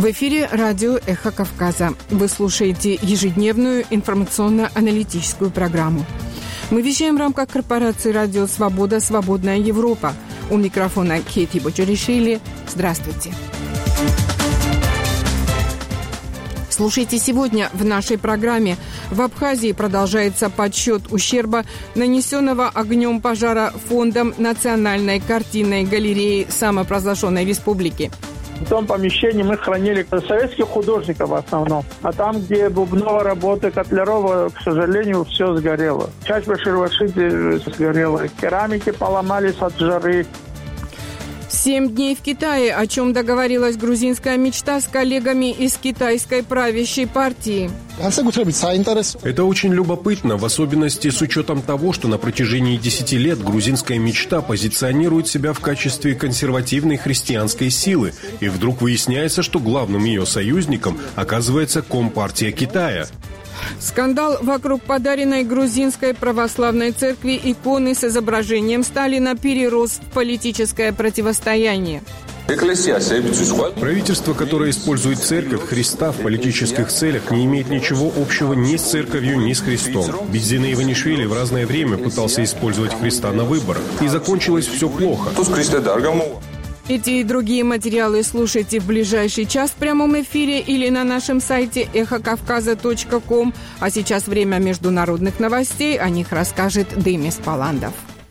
В эфире радио «Эхо Кавказа». Вы слушаете ежедневную информационно-аналитическую программу. Мы вещаем в рамках корпорации «Радио Свобода. Свободная Европа». У микрофона Кети Бочаришвили. Здравствуйте. Слушайте сегодня в нашей программе. В Абхазии продолжается подсчет ущерба, нанесенного огнем пожара фондом Национальной картинной галереи самопровозглашенной республики. В том помещении мы хранили советских художников в основном. А там, где Бубнова работа, Котлярова, к сожалению, все сгорело. Часть Башир-Вашиди сгорела. Керамики поломались от жары. 7 дней в Китае, о чем договорилась грузинская мечта с коллегами из китайской правящей партии. Это очень любопытно, в особенности с учетом того, что на протяжении 10 лет грузинская мечта позиционирует себя в качестве консервативной христианской силы, и вдруг выясняется, что главным ее союзником оказывается Компартия Китая. Скандал вокруг подаренной грузинской православной церкви иконы с изображением Сталина перерос в политическое противостояние. Правительство, которое использует церковь Христа в политических целях, не имеет ничего общего ни с церковью, ни с Христом. Бензина Иванишвили в разное время пытался использовать Христа на выборах, и закончилось все плохо. Эти и другие материалы слушайте в ближайший час в прямом эфире или на нашем сайте эхокавказа.ком. А сейчас время международных новостей. О них расскажет Демис Паландов.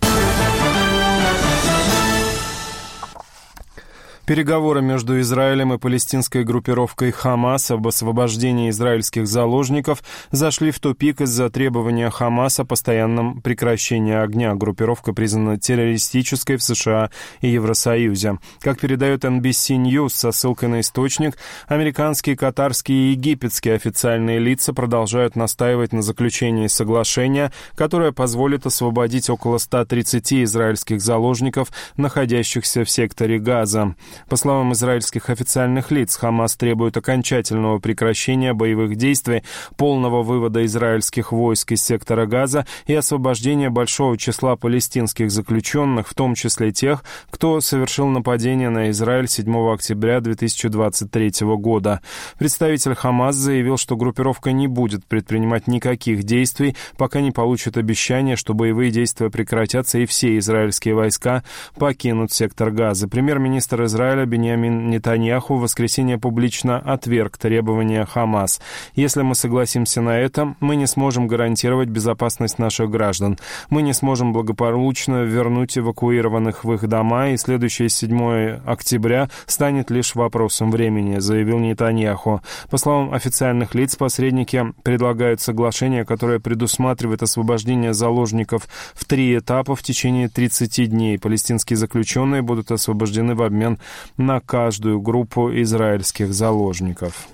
Переговоры между Израилем и палестинской группировкой «Хамас» об освобождении израильских заложников зашли в тупик из-за требования «Хамас» о постоянном прекращении огня. Группировка признана террористической в США и Евросоюзе. Как передает NBC News со ссылкой на источник, американские, катарские и египетские официальные лица продолжают настаивать на заключении соглашения, которое позволит освободить около 130 израильских заложников, находящихся в секторе Газа. По словам израильских официальных лиц, Хамас требует окончательного прекращения боевых действий, полного вывода израильских войск из сектора Газа и освобождения большого числа палестинских заключенных, в том числе тех, кто совершил нападение на Израиль 7 октября 2023 года. Представитель Хамас заявил, что группировка не будет предпринимать никаких действий, пока не получит обещание, что боевые действия прекратятся и все израильские войска покинут сектор Газа. Премьер-министр Израиля Биньямин Нетаньяху в воскресенье публично отверг требования Хамас. «Если мы согласимся на это, мы не сможем гарантировать безопасность наших граждан. Мы не сможем благополучно вернуть эвакуированных в их дома, и следующее 7 октября станет лишь вопросом времени», заявил Нетаньяху. По словам официальных лиц, посредники предлагают соглашение, которое предусматривает освобождение заложников в 3 этапа в течение 30 дней. Палестинские заключенные будут освобождены в обмен на каждую группу израильских заложников.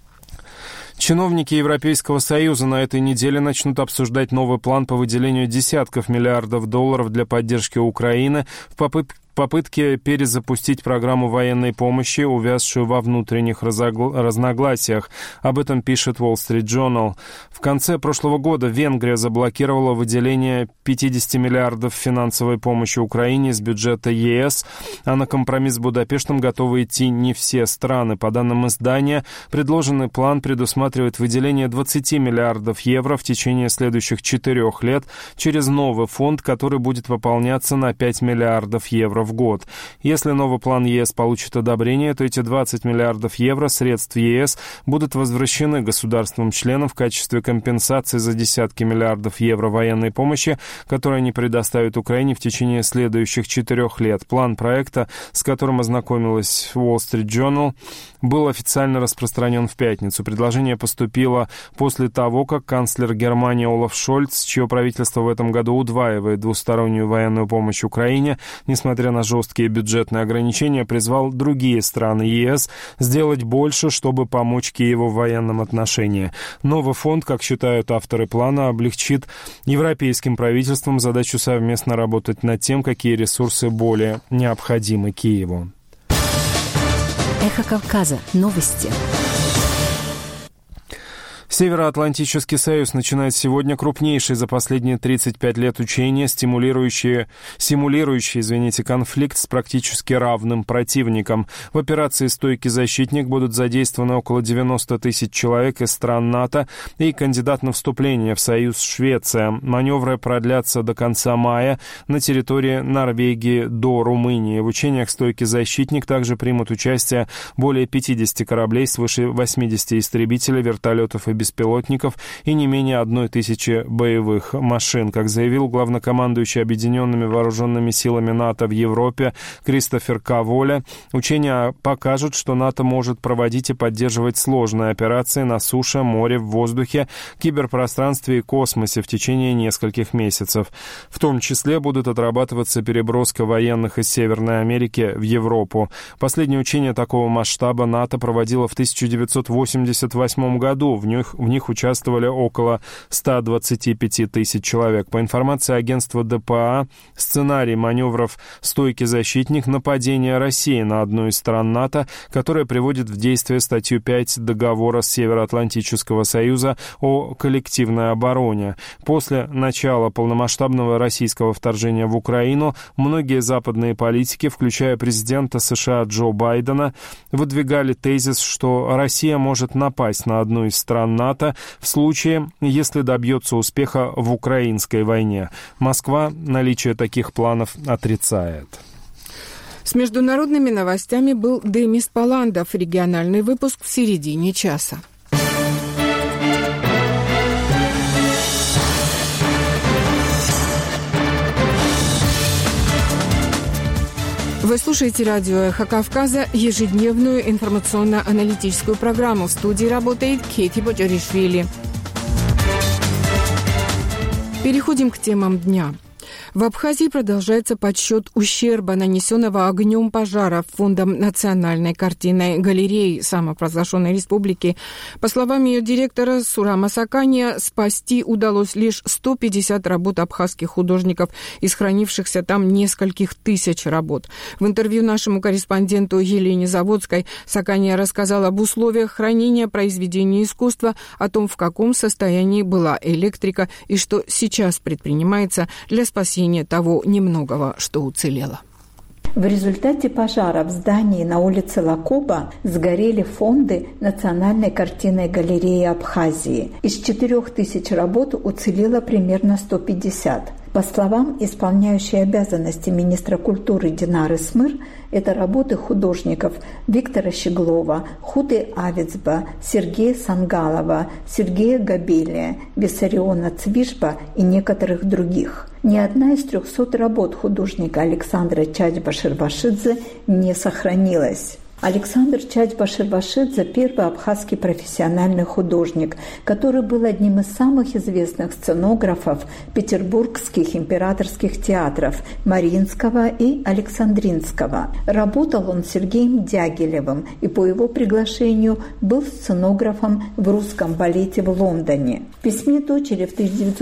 Чиновники Европейского Союза на этой неделе начнут обсуждать новый план по выделению десятков миллиардов долларов для поддержки Украины в попытке перезапустить программу военной помощи, увязшую во внутренних разногласиях. Об этом пишет Wall Street Journal. В конце прошлого года Венгрия заблокировала выделение 50 миллиардов финансовой помощи Украине из бюджета ЕС, а на компромисс с Будапештом готовы идти не все страны. По данным издания, предложенный план предусматривает выделение 20 миллиардов евро в течение следующих 4 лет через новый фонд, который будет пополняться на 5 миллиардов евро в год. Если новый план ЕС получит одобрение, то эти 20 миллиардов евро средств ЕС будут возвращены государствам-членам в качестве компенсации за десятки миллиардов евро военной помощи, которые они предоставят Украине в течение следующих 4 лет. План проекта, с которым ознакомилась Wall Street Journal, был официально распространен в пятницу. Предложение поступило после того, как канцлер Германии Олаф Шольц, чье правительство в этом году удваивает двустороннюю военную помощь Украине, несмотря на жесткие бюджетные ограничения, призвал другие страны ЕС сделать больше, чтобы помочь Киеву в военном отношении. Новый фонд, как считают авторы плана, облегчит европейским правительствам задачу совместно работать над тем, какие ресурсы более необходимы Киеву. Эхо Кавказа. Новости. Североатлантический союз начинает сегодня крупнейшие за последние 35 лет учения, симулирующие конфликт с практически равным противником. В операции «Стойкий защитник» будут задействованы около 90 тысяч человек из стран НАТО и кандидат на вступление в союз Швеция. Маневры продлятся до конца мая на территории Норвегии до Румынии. В учениях «Стойкий защитник» также примут участие более 50 кораблей, свыше 80 истребителей, вертолетов и беспилотников и не менее 1000 боевых машин. Как заявил главнокомандующий Объединенными вооруженными силами НАТО в Европе Кристофер Каволя, учения покажут, что НАТО может проводить и поддерживать сложные операции на суше, море, в воздухе, киберпространстве и космосе в течение нескольких месяцев. В том числе будут отрабатываться переброска военных из Северной Америки в Европу. Последнее учение такого масштаба НАТО проводило в 1988 году. В них участвовали около 125 тысяч человек. По информации агентства ДПА, сценарий маневров «Стойкий защитник» — нападение России на одну из стран НАТО, которая приводит в действие статью 5 договора Североатлантического союза о коллективной обороне. После начала полномасштабного российского вторжения в Украину многие западные политики, включая президента США Джо Байдена, выдвигали тезис, что Россия может напасть на одну из стран НАТО в случае, если добьется успеха в украинской войне. Москва наличие таких планов отрицает. С международными новостями был Демис Паландов. Региональный выпуск в середине часа. Вы слушаете радио «Эхо Кавказа», ежедневную информационно-аналитическую программу. В студии работает Кети Боджаришвили. Переходим к темам дня. В Абхазии продолжается подсчет ущерба, нанесенного огнем пожара Фондом национальной картинной галереи самопровозглашенной республики. По словам ее директора Сурама Сакания, спасти удалось лишь 150 работ абхазских художников из хранившихся там нескольких тысяч работ. В интервью нашему корреспонденту Елене Заводской Сакания рассказал об условиях хранения произведений искусства, о том, в каком состоянии была электрика и что сейчас предпринимается для спасения того немногого, что уцелело. В результате пожара в здании на улице Лакоба сгорели фонды Национальной картинной галереи Абхазии. Из 4000 работ уцелело примерно 150. По словам исполняющей обязанности министра культуры Динары Смыр, это работы художников Виктора Щеглова, Хуты Авицба, Сергея Сангалова, Сергея Габелия, Виссариона Цвишба и некоторых других. Ни одна из 300 работ художника Александра Чачба-Шервашидзе не сохранилась. Александр Чачба-Шервашидзе – первый абхазский профессиональный художник, который был одним из самых известных сценографов петербургских императорских театров Мариинского и Александринского. Работал он с Сергеем Дягилевым и по его приглашению был сценографом в русском балете в Лондоне. В письме дочери в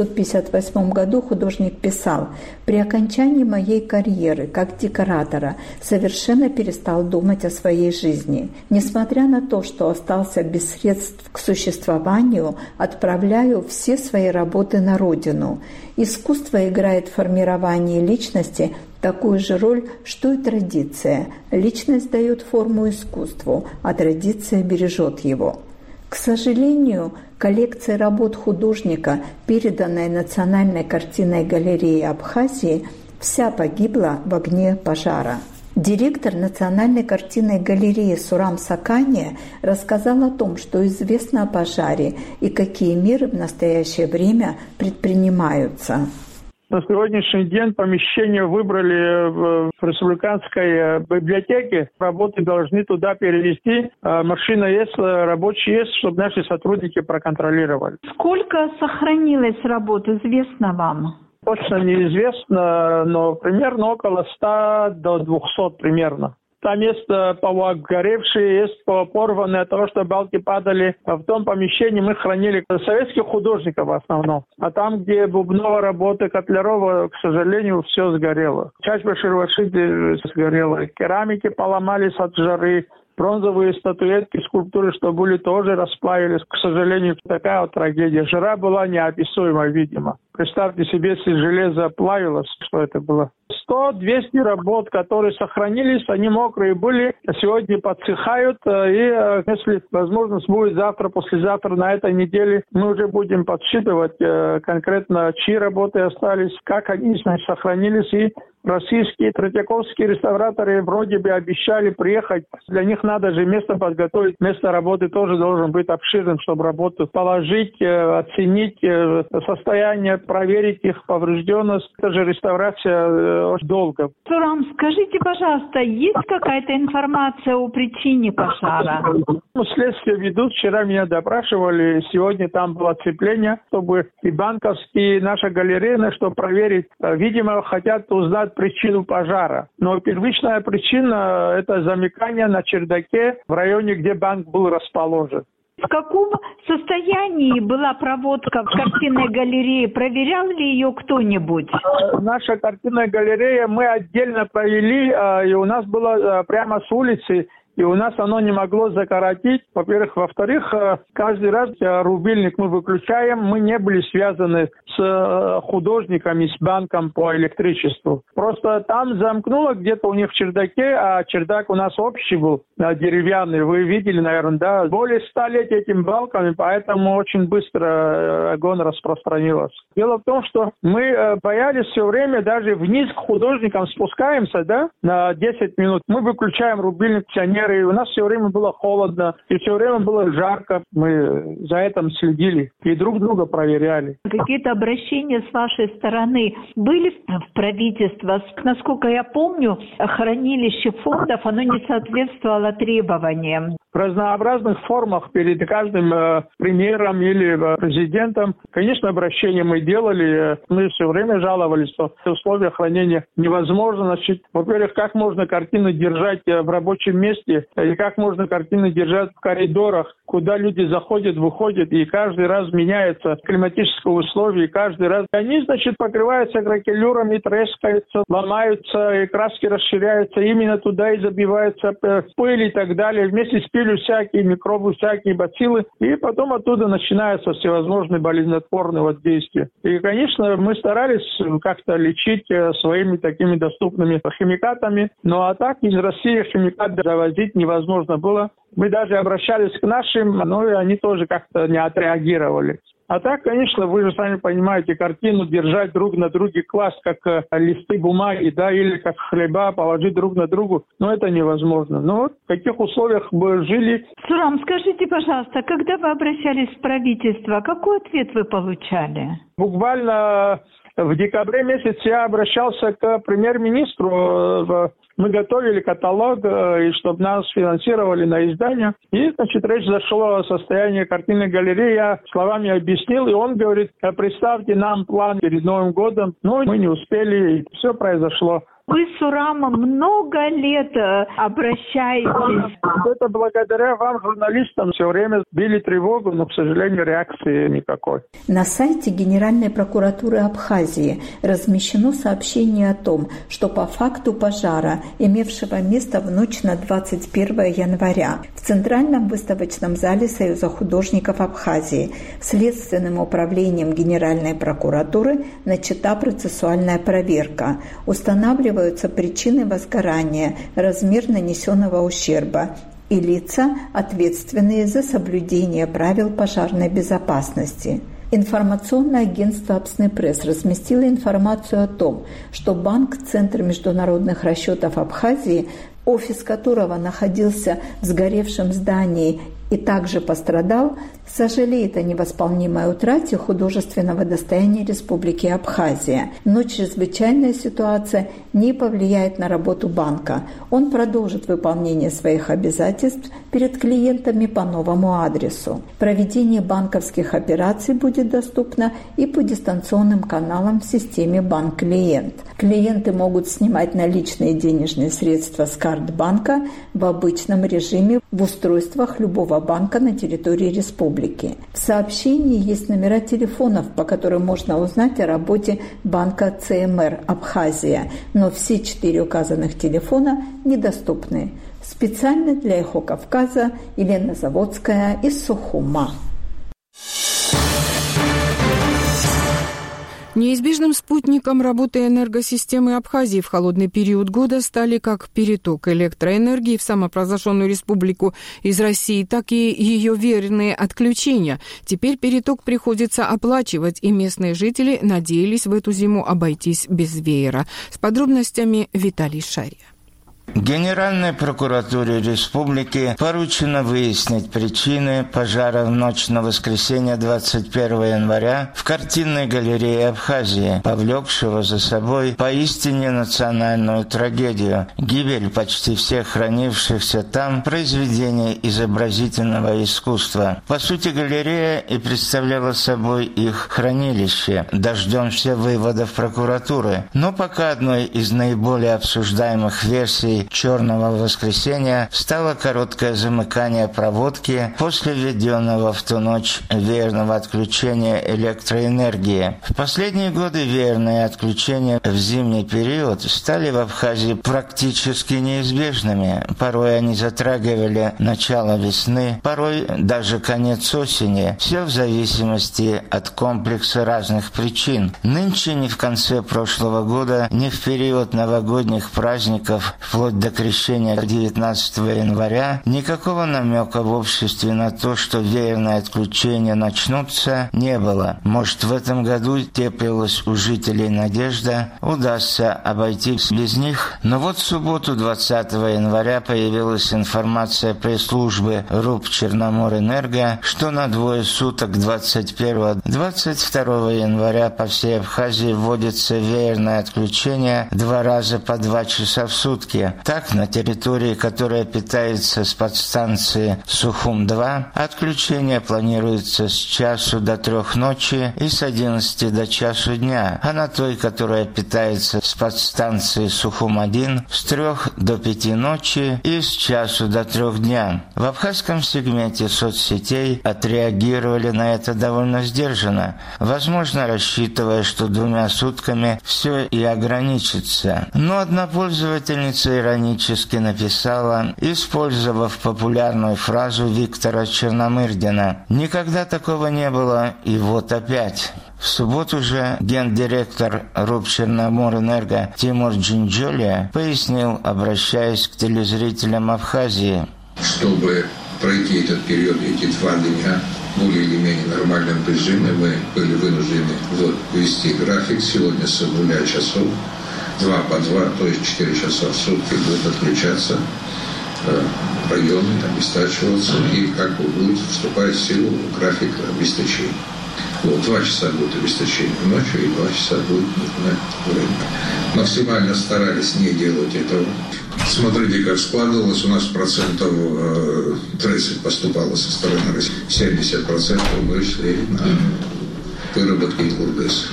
1958 году художник писал: «При окончании моей карьеры как декоратора совершенно перестал думать о своей жизни. Несмотря на то, что остался без средств к существованию, отправляю все свои работы на родину. Искусство играет в формировании личности такую же роль, что и традиция. Личность дает форму искусству, а традиция бережет его». К сожалению, коллекция работ художника, переданная Национальной картинной галерее Абхазии, вся погибла в огне пожара. Директор Национальной картинной галереи Сурам Сакания рассказал о том, что известно о пожаре и какие меры в настоящее время предпринимаются. На сегодняшний день помещение выбрали в республиканской библиотеке. Работы должны туда перевести. Машина есть, рабочий есть, чтобы наши сотрудники проконтролировали. Сколько сохранилось работ, известно вам? Точно неизвестно, но примерно около 100 до 200 примерно. Там есть погоревшие, есть порванные от того, что балки падали. В том помещении мы хранили советских художников в основном. А там, где бубновая работа, Котлярова, к сожалению, все сгорело. Чачба-Шервашидзе сгорела. Керамики поломались от жары. Бронзовые статуэтки, скульптуры, что были, тоже расплавились. К сожалению, такая вот трагедия. Жара была неописуема, видимо. Представьте себе, если железо плавилось, что это было. 100-200 работ, которые сохранились, они мокрые были, сегодня подсыхают. И если возможность будет завтра, послезавтра, на этой неделе, мы уже будем подсчитывать конкретно, чьи работы остались, как они сохранились. И российские, третьяковские реставраторы вроде бы обещали приехать. Для них надо же место подготовить. Место работы тоже должен быть обширным, чтобы работу положить, оценить состояние, проверить их поврежденность. Это же реставрация очень долго. Сурам, скажите, пожалуйста, есть какая-то информация о причине пожара? Следствие ведут. Вчера меня допрашивали. Сегодня там было оцепление, чтобы и банковские, и наша галерея, чтобы проверить. Видимо, хотят узнать причину пожара. Но первичная причина – это замыкание на чердаке в районе, где банк был расположен. В каком состоянии была проводка в картинной галерее? Проверял ли ее кто-нибудь? Наша картинная галерея мы отдельно провели, и у нас было прямо с улицы. И у нас оно не могло закоротить, во-первых. Во-вторых, каждый раз рубильник мы выключаем. Мы не были связаны с художниками, с банком по электричеству. Просто там замкнуло где-то у них в чердаке, а чердак у нас общий был, деревянный. Вы видели, наверное, да? Более 100 лет этим балками, поэтому очень быстро огонь распространился. Дело в том, что мы боялись все время, даже вниз к художникам спускаемся, да, на 10 минут. Мы выключаем рубильник, пионеры. И у нас все время было холодно, и все время было жарко. Мы за этим следили и друг друга проверяли. Какие-то обращения с вашей стороны были в правительство? Насколько я помню, хранилище фондов, оно не соответствовало требованиям. В разнообразных формах перед каждым премьером или президентом. Конечно, обращения мы делали. Мы все время жаловались, что условия хранения невозможно. Значит, во-первых, как можно картину держать в рабочем месте, и как можно картины держать в коридорах, куда люди заходят, выходят, и каждый раз меняется климатические условия, и каждый раз они, значит, покрываются кракелюрами, трескаются, ломаются, и краски расширяются, именно туда и забивается пыль и так далее. Вместе с пылью всякие микробы, всякие бациллы, и потом оттуда начинаются всевозможные болезнетворные воздействия. И, конечно, мы старались как-то лечить своими такими доступными химикатами, ну а так из России химикат завозить невозможно было. Мы даже обращались к нашим, но и они тоже как-то не отреагировали. А так, конечно, вы же сами понимаете, картину держать друг на друге класть, как листы бумаги, да, или как хлеба положить друг на другу, но это невозможно. Но вот в каких условиях мы жили. Сурам, скажите, пожалуйста, когда вы обращались в правительство, какой ответ вы получали? Буквально в декабре месяце я обращался к премьер-министру. Мы готовили каталог, и чтобы нас финансировали на издание. И, значит, речь зашла о состоянии картинной галереи. Я словами объяснил, и он говорит, представьте нам план перед Новым годом. Но мы не успели, и все произошло. Вы с Сурамом много лет обращаетесь. Это благодаря вам, журналистам, все время били тревогу, но, к сожалению, реакции никакой. На сайте Генеральной прокуратуры Абхазии размещено сообщение о том, что по факту пожара, имевшего место в ночь на 21 января, в Центральном выставочном зале Союза художников Абхазии Следственным управлением Генеральной прокуратуры начата процессуальная проверка. Устанавливается причины возгорания, размер нанесенного ущерба и лица, ответственные за соблюдение правил пожарной безопасности. Информационное агентство «Апсны-Пресс» разместило информацию о том, что банк «Центр международных расчетов Абхазии», офис которого находился в сгоревшем здании и также пострадал, сожалеет о невосполнимой утрате художественного достояния Республики Абхазия. Но чрезвычайная ситуация не повлияет на работу банка. Он продолжит выполнение своих обязательств перед клиентами по новому адресу. Проведение банковских операций будет доступно и по дистанционным каналам в системе «Банк-клиент». Клиенты могут снимать наличные денежные средства с карт банка в обычном режиме в устройствах любого банка на территории республики. В сообщении есть номера телефонов, по которым можно узнать о работе банка ЦМР Абхазия, но все 4 указанных телефона недоступны. Специально для «Эхо Кавказа» Елена Заводская из Сухума. Неизбежным спутником работы энергосистемы Абхазии в холодный период года стали как переток электроэнергии в самопровозглашенную республику из России, так и ее верные отключения. Теперь переток приходится оплачивать, и местные жители надеялись в эту зиму обойтись без веера. С подробностями Виталий Шария. Генеральной прокуратуре республики поручено выяснить причины пожара в ночь на воскресенье 21 января в картинной галерее Абхазии, повлекшего за собой поистине национальную трагедию – гибель почти всех хранившихся там произведений изобразительного искусства. По сути, галерея и представляла собой их хранилище. Дождемся выводов прокуратуры. Но пока одной из наиболее обсуждаемых версий «Черного воскресенья» стало короткое замыкание проводки после введенного в ту ночь веерного отключения электроэнергии. В последние годы веерные отключения в зимний период стали в Абхазии практически неизбежными. Порой они затрагивали начало весны, порой даже конец осени, все в зависимости от комплекса разных причин. Нынче ни в конце прошлого года, ни в период новогодних праздников, вплоть до крещения 19 января, никакого намека в обществе на то, что веерные отключения начнутся, не было. Может, в этом году теплилась у жителей надежда, удастся обойтись без них. Но вот в субботу 20 января появилась информация пресс-службы РУП «Черноморэнерго», что на двое суток 21-22 января по всей Абхазии вводится веерное отключение 2 раза по 2 часа в сутки. Так, на территории, которая питается с подстанции Сухум-2, отключение планируется с часу до 3 ночи и с 11 до часу дня, а на той, которая питается с подстанции Сухум-1, с 3 до 5 ночи и с часу до 3 дня. В абхазском сегменте соцсетей отреагировали на это довольно сдержанно, возможно, рассчитывая, что 2 сутками все и ограничится. Но одна пользовательница иронически написала, использовав популярную фразу Виктора Черномырдина: «Никогда такого не было, и вот опять». В субботу же гендиректор РУП «Черноморэнерго» Тимур Джинджолия пояснил, обращаясь к телезрителям Абхазии: чтобы пройти этот период, эти 2 дня более или менее нормальном режиме, мы были вынуждены ввести график, сегодня соблюдая часов, 2 по 2, то есть 4 часа в сутки будут отключаться районы, обестачиваться, и как бы будет вступать в силу график обесточения. 2 часа будет обесточение ночью и 2 часа будет дневное время. Максимально старались не делать этого. Смотрите, как складывалось. У нас процентов 30 поступало со стороны России. 70% вышли на выработки Илурдеса.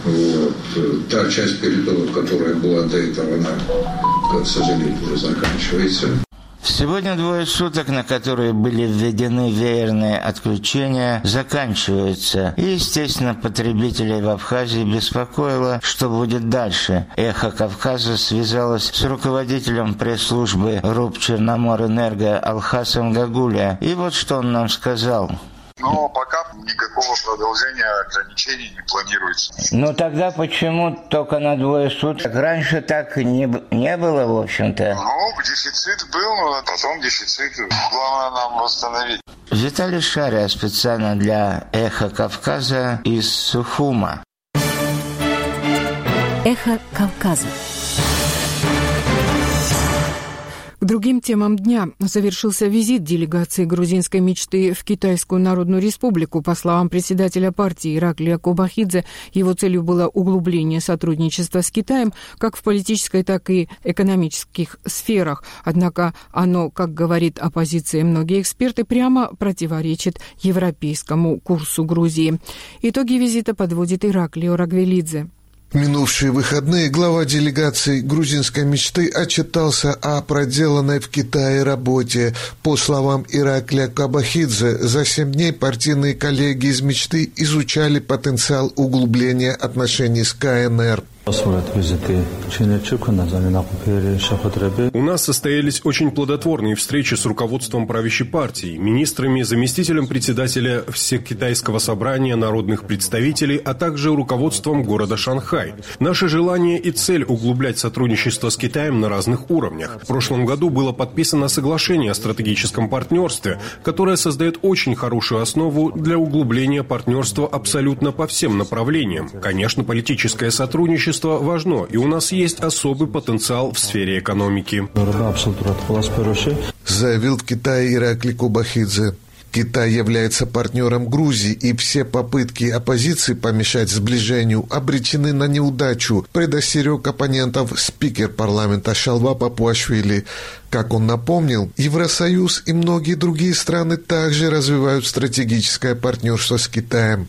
Та часть перетоков, которая была до этого, она, к сожалению, уже заканчивается. Сегодня 2 суток, на которые были введены веерные отключения, заканчиваются. И, естественно, потребителей в Абхазии беспокоило, что будет дальше. «Эхо Кавказа» связалось с руководителем пресс-службы РУП «Черноморэнерго» Алхасом Гагуля. И вот что он нам сказал. Но пока никакого продолжения ограничений не планируется. Ну тогда почему только на 2 суток? Раньше так не было, в общем-то. Ну, дефицит был, но потом дефицит. Главное нам восстановить. Виталий Шария специально для «Эхо Кавказа» из Сухума. «Эхо Кавказа». К другим темам дня завершился визит делегации грузинской мечты в Китайскую Народную Республику. По словам председателя партии Ираклия Кобахидзе, его целью было углубление сотрудничества с Китаем как в политической, так и экономических сферах. Однако оно, как говорит оппозиция и многие эксперты, прямо противоречит европейскому курсу Грузии. Итоги визита подводит Ираклио Рагвелидзе. В минувшие выходные глава делегации грузинской мечты отчитался о проделанной в Китае работе. По словам Ираклия Кобахидзе, за 7 дней партийные коллеги из мечты изучали потенциал углубления отношений с КНР. У нас состоялись очень плодотворные встречи с руководством правящей партии, министрами, заместителем председателя Всекитайского собрания народных представителей, а также руководством города Шанхай. Наше желание и цель углублять сотрудничество с Китаем на разных уровнях. В прошлом году было подписано соглашение о стратегическом партнерстве, которое создает очень хорошую основу для углубления партнерства абсолютно по всем направлениям. Конечно, политическое сотрудничество важно, и у нас есть особый потенциал в сфере экономики. Заявил в Китае Иракли Кобахидзе. Китай является партнером Грузии, и все попытки оппозиции помешать сближению обречены на неудачу, предостерег оппонентов спикер парламента Шалва Папуашвили. Как он напомнил, Евросоюз и многие другие страны также развивают стратегическое партнерство с Китаем.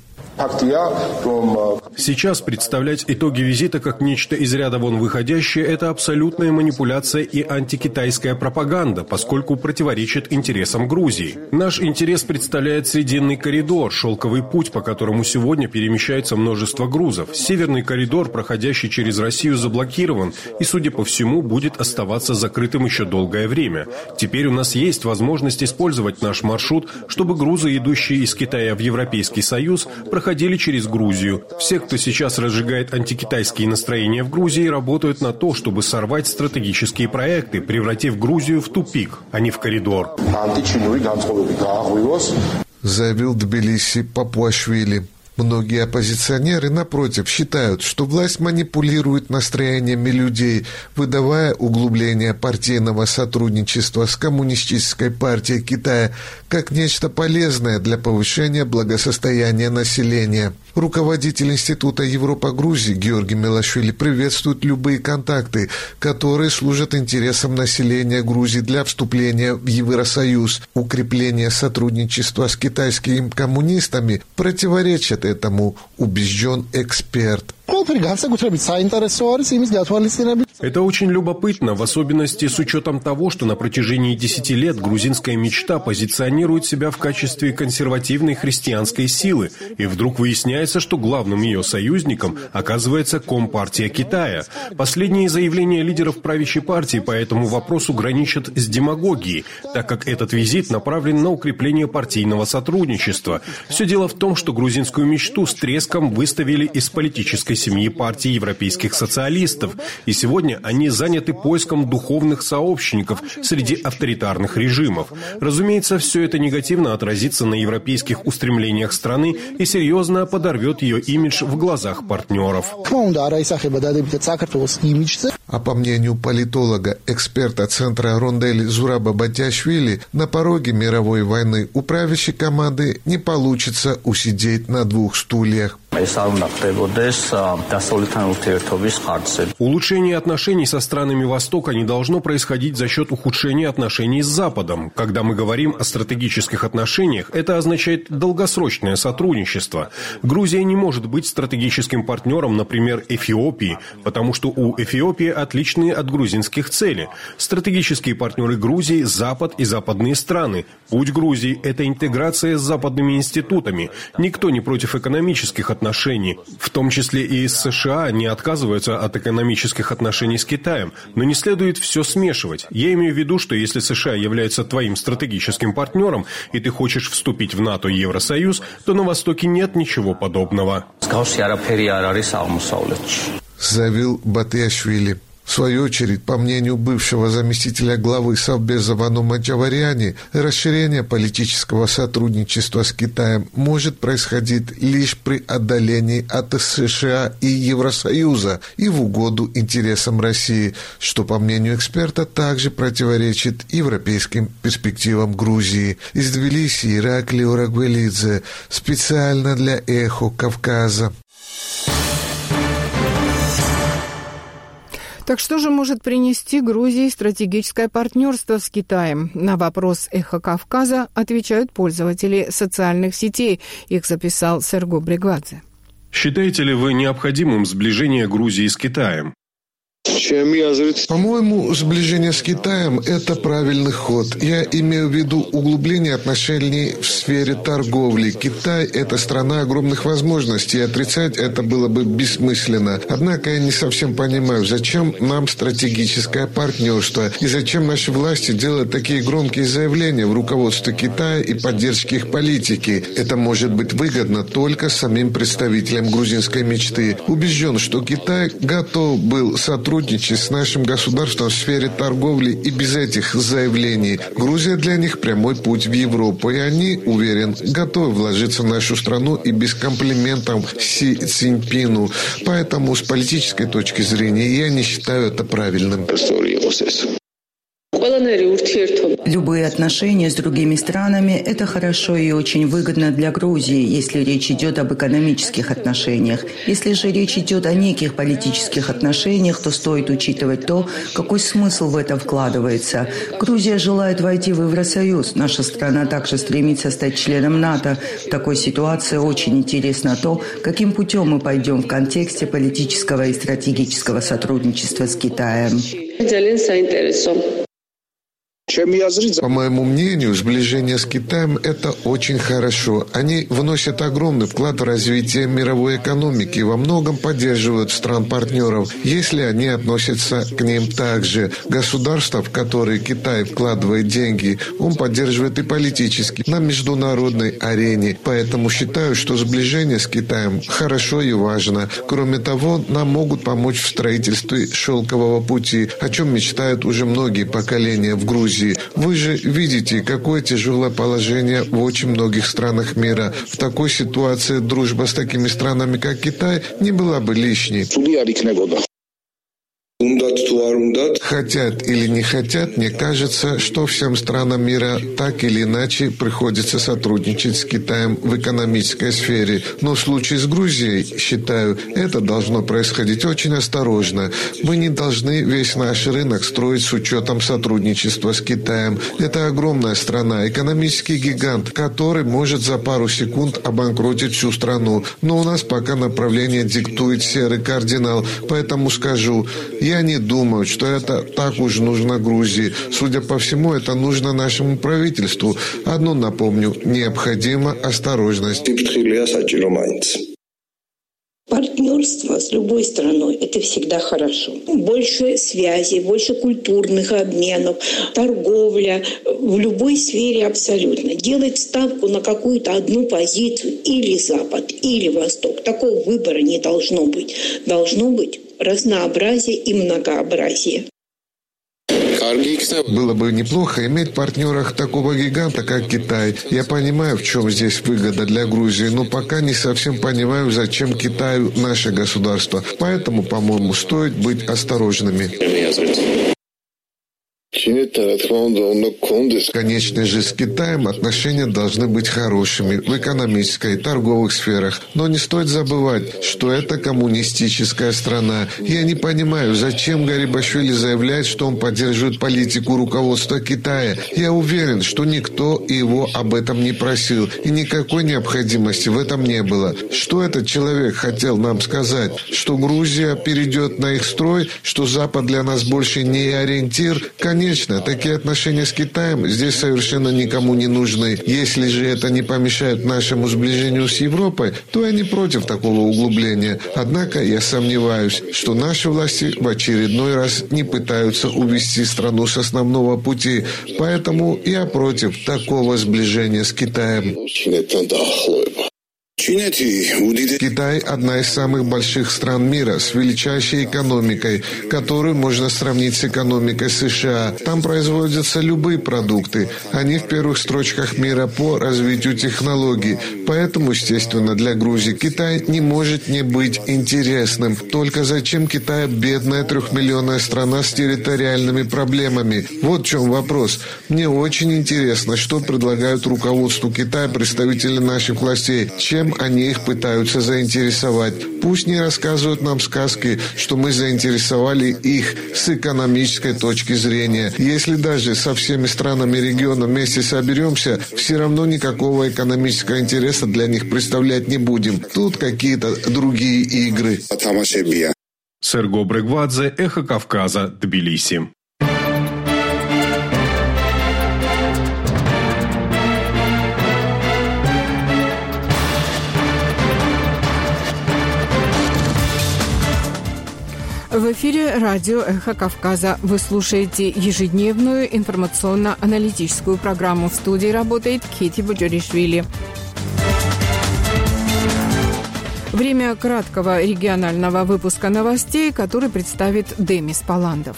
Сейчас представлять итоги визита как нечто из ряда вон выходящее – это абсолютная манипуляция и антикитайская пропаганда, поскольку противоречит интересам Грузии. Наш интерес представляет Срединный коридор, шелковый путь, по которому сегодня перемещается множество грузов. Северный коридор, проходящий через Россию, заблокирован и, судя по всему, будет оставаться закрытым еще долгое время. Теперь у нас есть возможность использовать наш маршрут, чтобы грузы, идущие из Китая в Европейский Союз, проходили через Грузию. Все, кто сейчас разжигает антикитайские настроения в Грузии, работают на то, чтобы сорвать стратегические проекты, превратив Грузию в тупик, а не в коридор. Заявил Тбилиси Папуашвили. Многие оппозиционеры, напротив, считают, что власть манипулирует настроениями людей, выдавая углубление партийного сотрудничества с Коммунистической партией Китая как нечто полезное для повышения благосостояния населения. Руководитель Института Европа Грузии Георгий Мелашвили приветствует любые контакты, которые служат интересам населения Грузии для вступления в Евросоюз. Укрепление сотрудничества с китайскими коммунистами противоречит этому, убежден эксперт. Это очень любопытно, в особенности с учетом того, что на протяжении 10 лет грузинская мечта позиционирует себя в качестве консервативной христианской силы, и вдруг выясняется, что главным ее союзником оказывается Компартия Китая. Последние заявления лидеров правящей партии по этому вопросу граничат с демагогией, так как этот визит направлен на укрепление партийного сотрудничества. Все дело в том, что грузинскую мечту с треском выставили из политической семьи партии европейских социалистов, и сегодня они заняты поиском духовных сообщников среди авторитарных режимов. Разумеется, все это негативно отразится на европейских устремлениях страны и серьезно подорвет ее имидж в глазах партнеров. А по мнению политолога, эксперта Центра Рондели Зураба Батяшвили, на пороге мировой войны у правящей команды не получится усидеть на двух стульях. Улучшение отношений со странами Востока не должно происходить за счет ухудшения отношений с Западом. Когда мы говорим о стратегических отношениях, это означает долгосрочное сотрудничество. Грузия не может быть стратегическим партнером, например, Эфиопии, потому что у Эфиопии отличные от грузинских цели. Стратегические партнеры Грузии – Запад и западные страны. Путь Грузии – это интеграция с западными институтами. Никто не против экономических отношений. В том числе и из США не отказываются от экономических отношений с Китаем. Но не следует все смешивать. Я имею в виду, что если США является твоим стратегическим партнером, и ты хочешь вступить в НАТО и Евросоюз, то на Востоке нет ничего подобного. Заявил Батяшвили. В свою очередь, по мнению бывшего заместителя главы Совбеза Вану Маджаваряни, расширение политического сотрудничества с Китаем может происходить лишь при отдалении от США и Евросоюза и в угоду интересам России, что, по мнению эксперта, также противоречит европейским перспективам Грузии. Из Тбилиси Иракли Урагвелидзе, специально для «Эхо Кавказа». Так что же может принести Грузии стратегическое партнерство с Китаем? На вопрос «Эхо Кавказа» отвечают пользователи социальных сетей. Их записал Серго Бригадзе. Считаете ли вы необходимым сближение Грузии с Китаем? По-моему, сближение с Китаем – это правильный ход. Я имею в виду углубление отношений в сфере торговли. Китай – это страна огромных возможностей, и отрицать это было бы бессмысленно. Однако я не совсем понимаю, зачем нам стратегическое партнерство, и зачем наши власти делают такие громкие заявления в руководстве Китая и поддержке их политики. Это может быть выгодно только самим представителям грузинской мечты. Убежден, что Китай готов был сотрудничать с нашим государством в сфере торговли и без этих заявлений. Грузия для них прямой путь в Европу, и они, уверен, готовы вложиться в нашу страну и без комплиментов Си Цзиньпину. Поэтому с политической точки зрения я не считаю это правильным. Любые отношения с другими странами – это хорошо и очень выгодно для Грузии, если речь идет об экономических отношениях. Если же речь идет о неких политических отношениях, то стоит учитывать то, какой смысл в это вкладывается. Грузия желает войти в Евросоюз. Наша страна также стремится стать членом НАТО. В такой ситуации очень интересно то, каким путем мы пойдем в контексте политического и стратегического сотрудничества с Китаем. По моему мнению, сближение с Китаем – это очень хорошо. Они вносят огромный вклад в развитие мировой экономики и во многом поддерживают стран-партнеров, если они относятся к ним так же. Государства, в которые Китай вкладывает деньги, он поддерживает и политически, на международной арене. Поэтому считаю, что сближение с Китаем хорошо и важно. Кроме того, нам могут помочь в строительстве шелкового пути, о чем мечтают уже многие поколения в Грузии. Вы же видите, какое тяжелое положение в очень многих странах мира. В такой ситуации дружба с такими странами, как Китай, не была бы лишней. Хотят или не хотят, мне кажется, что всем странам мира так или иначе приходится сотрудничать с Китаем в экономической сфере. Но в случае с Грузией, считаю, это должно происходить очень осторожно. Мы не должны весь наш рынок строить с учетом сотрудничества с Китаем. Это огромная страна, экономический гигант, который может за пару секунд обанкротить всю страну. Но у нас пока направление диктует серый кардинал, поэтому скажу, я не думаю, что это так уж нужно Грузии. Судя по всему, это нужно нашему правительству. Одно напомню, необходима осторожность. Партнерство с любой страной – это всегда хорошо. Больше связей, больше культурных обменов, торговля в любой сфере абсолютно. Делать ставку на какую-то одну позицию или Запад, или Восток. Такого выбора не должно быть. Должно быть разнообразие и многообразие. Было бы неплохо иметь в партнерах такого гиганта, как Китай. Я понимаю, в чем здесь выгода для Грузии, но пока не совсем понимаю, зачем Китаю наше государство. Поэтому, по-моему, стоит быть осторожными. Конечно же, с Китаем отношения должны быть хорошими в экономической и торговых сферах. Но не стоит забывать, что это коммунистическая страна. Я не понимаю, зачем Гарибашвили заявляет, что он поддерживает политику руководства Китая. Я уверен, что никто его об этом не просил, и никакой необходимости в этом не было. Что этот человек хотел нам сказать? Что Грузия перейдет на их строй? Что Запад для нас больше не ориентир? Конечно, такие отношения с Китаем здесь совершенно никому не нужны. Если же это не помешает нашему сближению с Европой, то я не против такого углубления. Однако я сомневаюсь, что наши власти в очередной раз не пытаются увести страну с основного пути. Поэтому я против такого сближения с Китаем. Китай – одна из самых больших стран мира с величайшей экономикой, которую можно сравнить с экономикой США. Там производятся любые продукты. Они в первых строчках мира по развитию технологий. Поэтому, естественно, для Грузии Китай не может не быть интересным. Только зачем Китаю бедная 3-миллионная страна с территориальными проблемами? Вот в чем вопрос. Мне очень интересно, что предлагают руководству Китая представители наших властей. Чем они их пытаются заинтересовать. Пусть не рассказывают нам сказки, что мы заинтересовали их с экономической точки зрения. Если даже со всеми странами региона вместе соберемся, все равно никакого экономического интереса для них представлять не будем. Тут какие-то другие игры. Серго Брегвадзе, Эхо Кавказа, Тбилиси. В эфире радио «Эхо Кавказа». Вы слушаете ежедневную информационно-аналитическую программу. В студии работает Кити Буджаришвили. Время краткого регионального выпуска новостей, который представит Демис Паландов.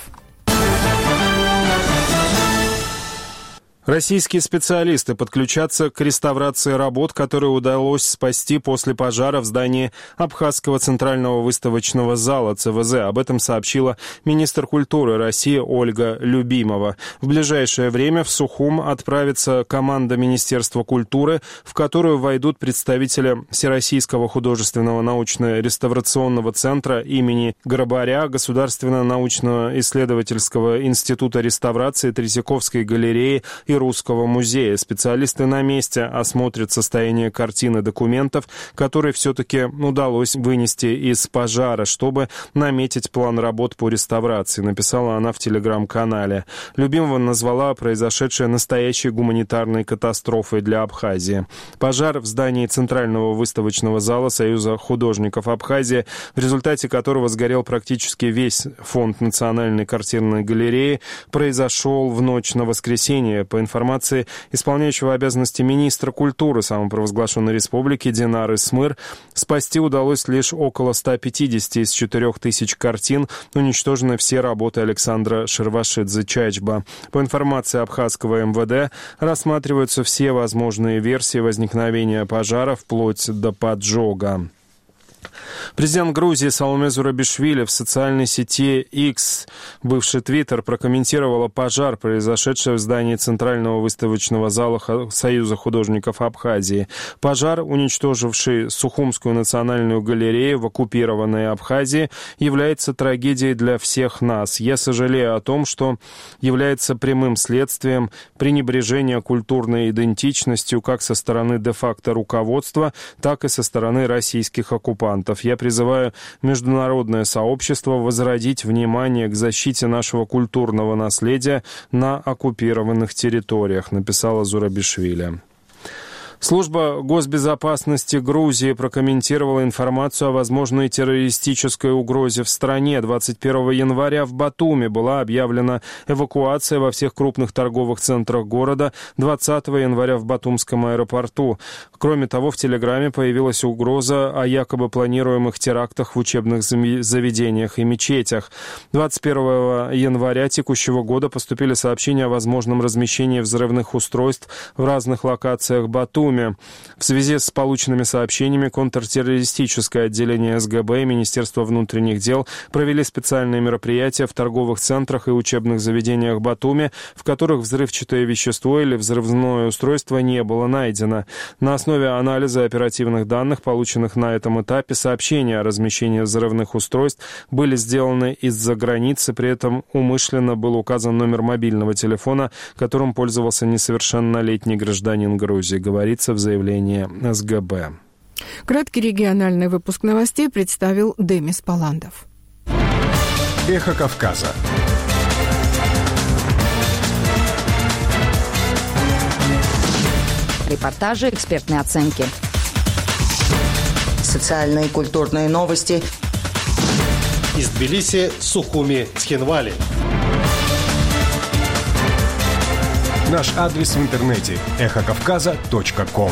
Российские специалисты подключатся к реставрации работ, которые удалось спасти после пожара в здании Абхазского центрального выставочного зала ЦВЗ. Об этом сообщила министр культуры России Ольга Любимова. В ближайшее время в Сухум отправится команда Министерства культуры, в которую войдут представители Всероссийского художественного научно-реставрационного центра имени Грабаря, Государственного научно-исследовательского института реставрации, Третьяковской галереи и Русского музея. Специалисты на месте осмотрят состояние картин и документов, которые все-таки удалось вынести из пожара, чтобы наметить план работ по реставрации, написала она в телеграм-канале. Любимова назвала произошедшее настоящей гуманитарной катастрофой для Абхазии. Пожар в здании Центрального выставочного зала Союза художников Абхазии, в результате которого сгорел практически весь фонд Национальной картинной галереи, произошел в ночь на воскресенье. По информации исполняющего обязанности министра культуры самопровозглашенной республики Динары Смыр, спасти удалось лишь около 150 из 4000 картин, уничтожены все работы Александра Шервашидзе-Чачба. По информации абхазского МВД, рассматриваются все возможные версии возникновения пожара вплоть до поджога. Президент Грузии Саломе Зурабишвили в социальной сети X, бывший Твиттер, прокомментировала пожар, произошедший в здании Центрального выставочного зала Союза художников Абхазии. Пожар, уничтоживший Сухумскую национальную галерею в оккупированной Абхазии, является трагедией для всех нас. Я сожалею о том, что является прямым следствием пренебрежения культурной идентичностью как со стороны де-факто руководства, так и со стороны российских оккупантов. Я призываю международное сообщество возродить внимание к защите нашего культурного наследия на оккупированных территориях, написала Зурабишвили. Служба госбезопасности Грузии прокомментировала информацию о возможной террористической угрозе в стране. 21 января в Батуми была объявлена эвакуация во всех крупных торговых центрах города, 20 января в Батумском аэропорту. Кроме того, в Телеграме появилась угроза о якобы планируемых терактах в учебных заведениях и мечетях. 21 января текущего года поступили сообщения о возможном размещении взрывных устройств в разных локациях Батуми. В связи с полученными сообщениями контртеррористическое отделение СГБ и Министерство внутренних дел провели специальные мероприятия в торговых центрах и учебных заведениях Батуми, в которых взрывчатое вещество или взрывное устройство не было найдено. На основе анализа оперативных данных, полученных на этом этапе, сообщения о размещении взрывных устройств были сделаны из-за границы, при этом умышленно был указан номер мобильного телефона, которым пользовался несовершеннолетний гражданин Грузии, говорится в заявлении СГБ. Краткий региональный выпуск новостей представил Демис Паландов. Эхо Кавказа. Репортажи, экспертные оценки. Социальные и культурные новости. Из Тбилиси, Сухуми, Цхинвали. Наш адрес в интернете – эхокавказа.ком.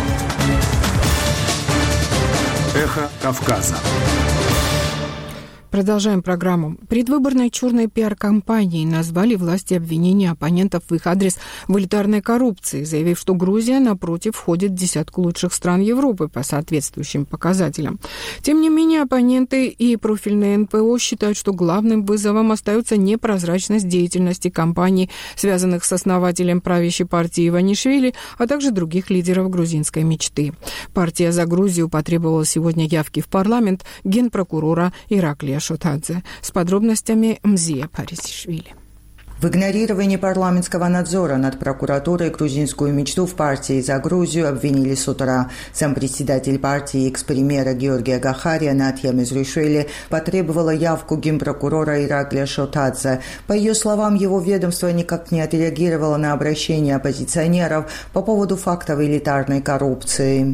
Эхо Кавказа. Продолжаем программу. Предвыборной черной пиар-компанией назвали власти обвинения оппонентов в их адрес в элитарной коррупции, заявив, что Грузия, напротив, входит в десятку лучших стран Европы по соответствующим показателям. Тем не менее, оппоненты и профильные НПО считают, что главным вызовом остается непрозрачность деятельности компаний, связанных с основателем правящей партии Иванишвили, а также других лидеров грузинской мечты. Партия «За Грузию» потребовала сегодня явки в парламент генпрокурора Ираклия Шотадзе. С подробностями Мзия Парисишвили. В игнорировании парламентского надзора над прокуратурой грузинскую мечту в партии «За Грузию» обвинили с утра. Зампредседатель партии экс-премьера Георгия Гахария Натья Мезришвили потребовала явку генпрокурора Ираклия Шотадзе. По ее словам, его ведомство никак не отреагировало на обращение оппозиционеров по поводу фактов элитарной коррупции.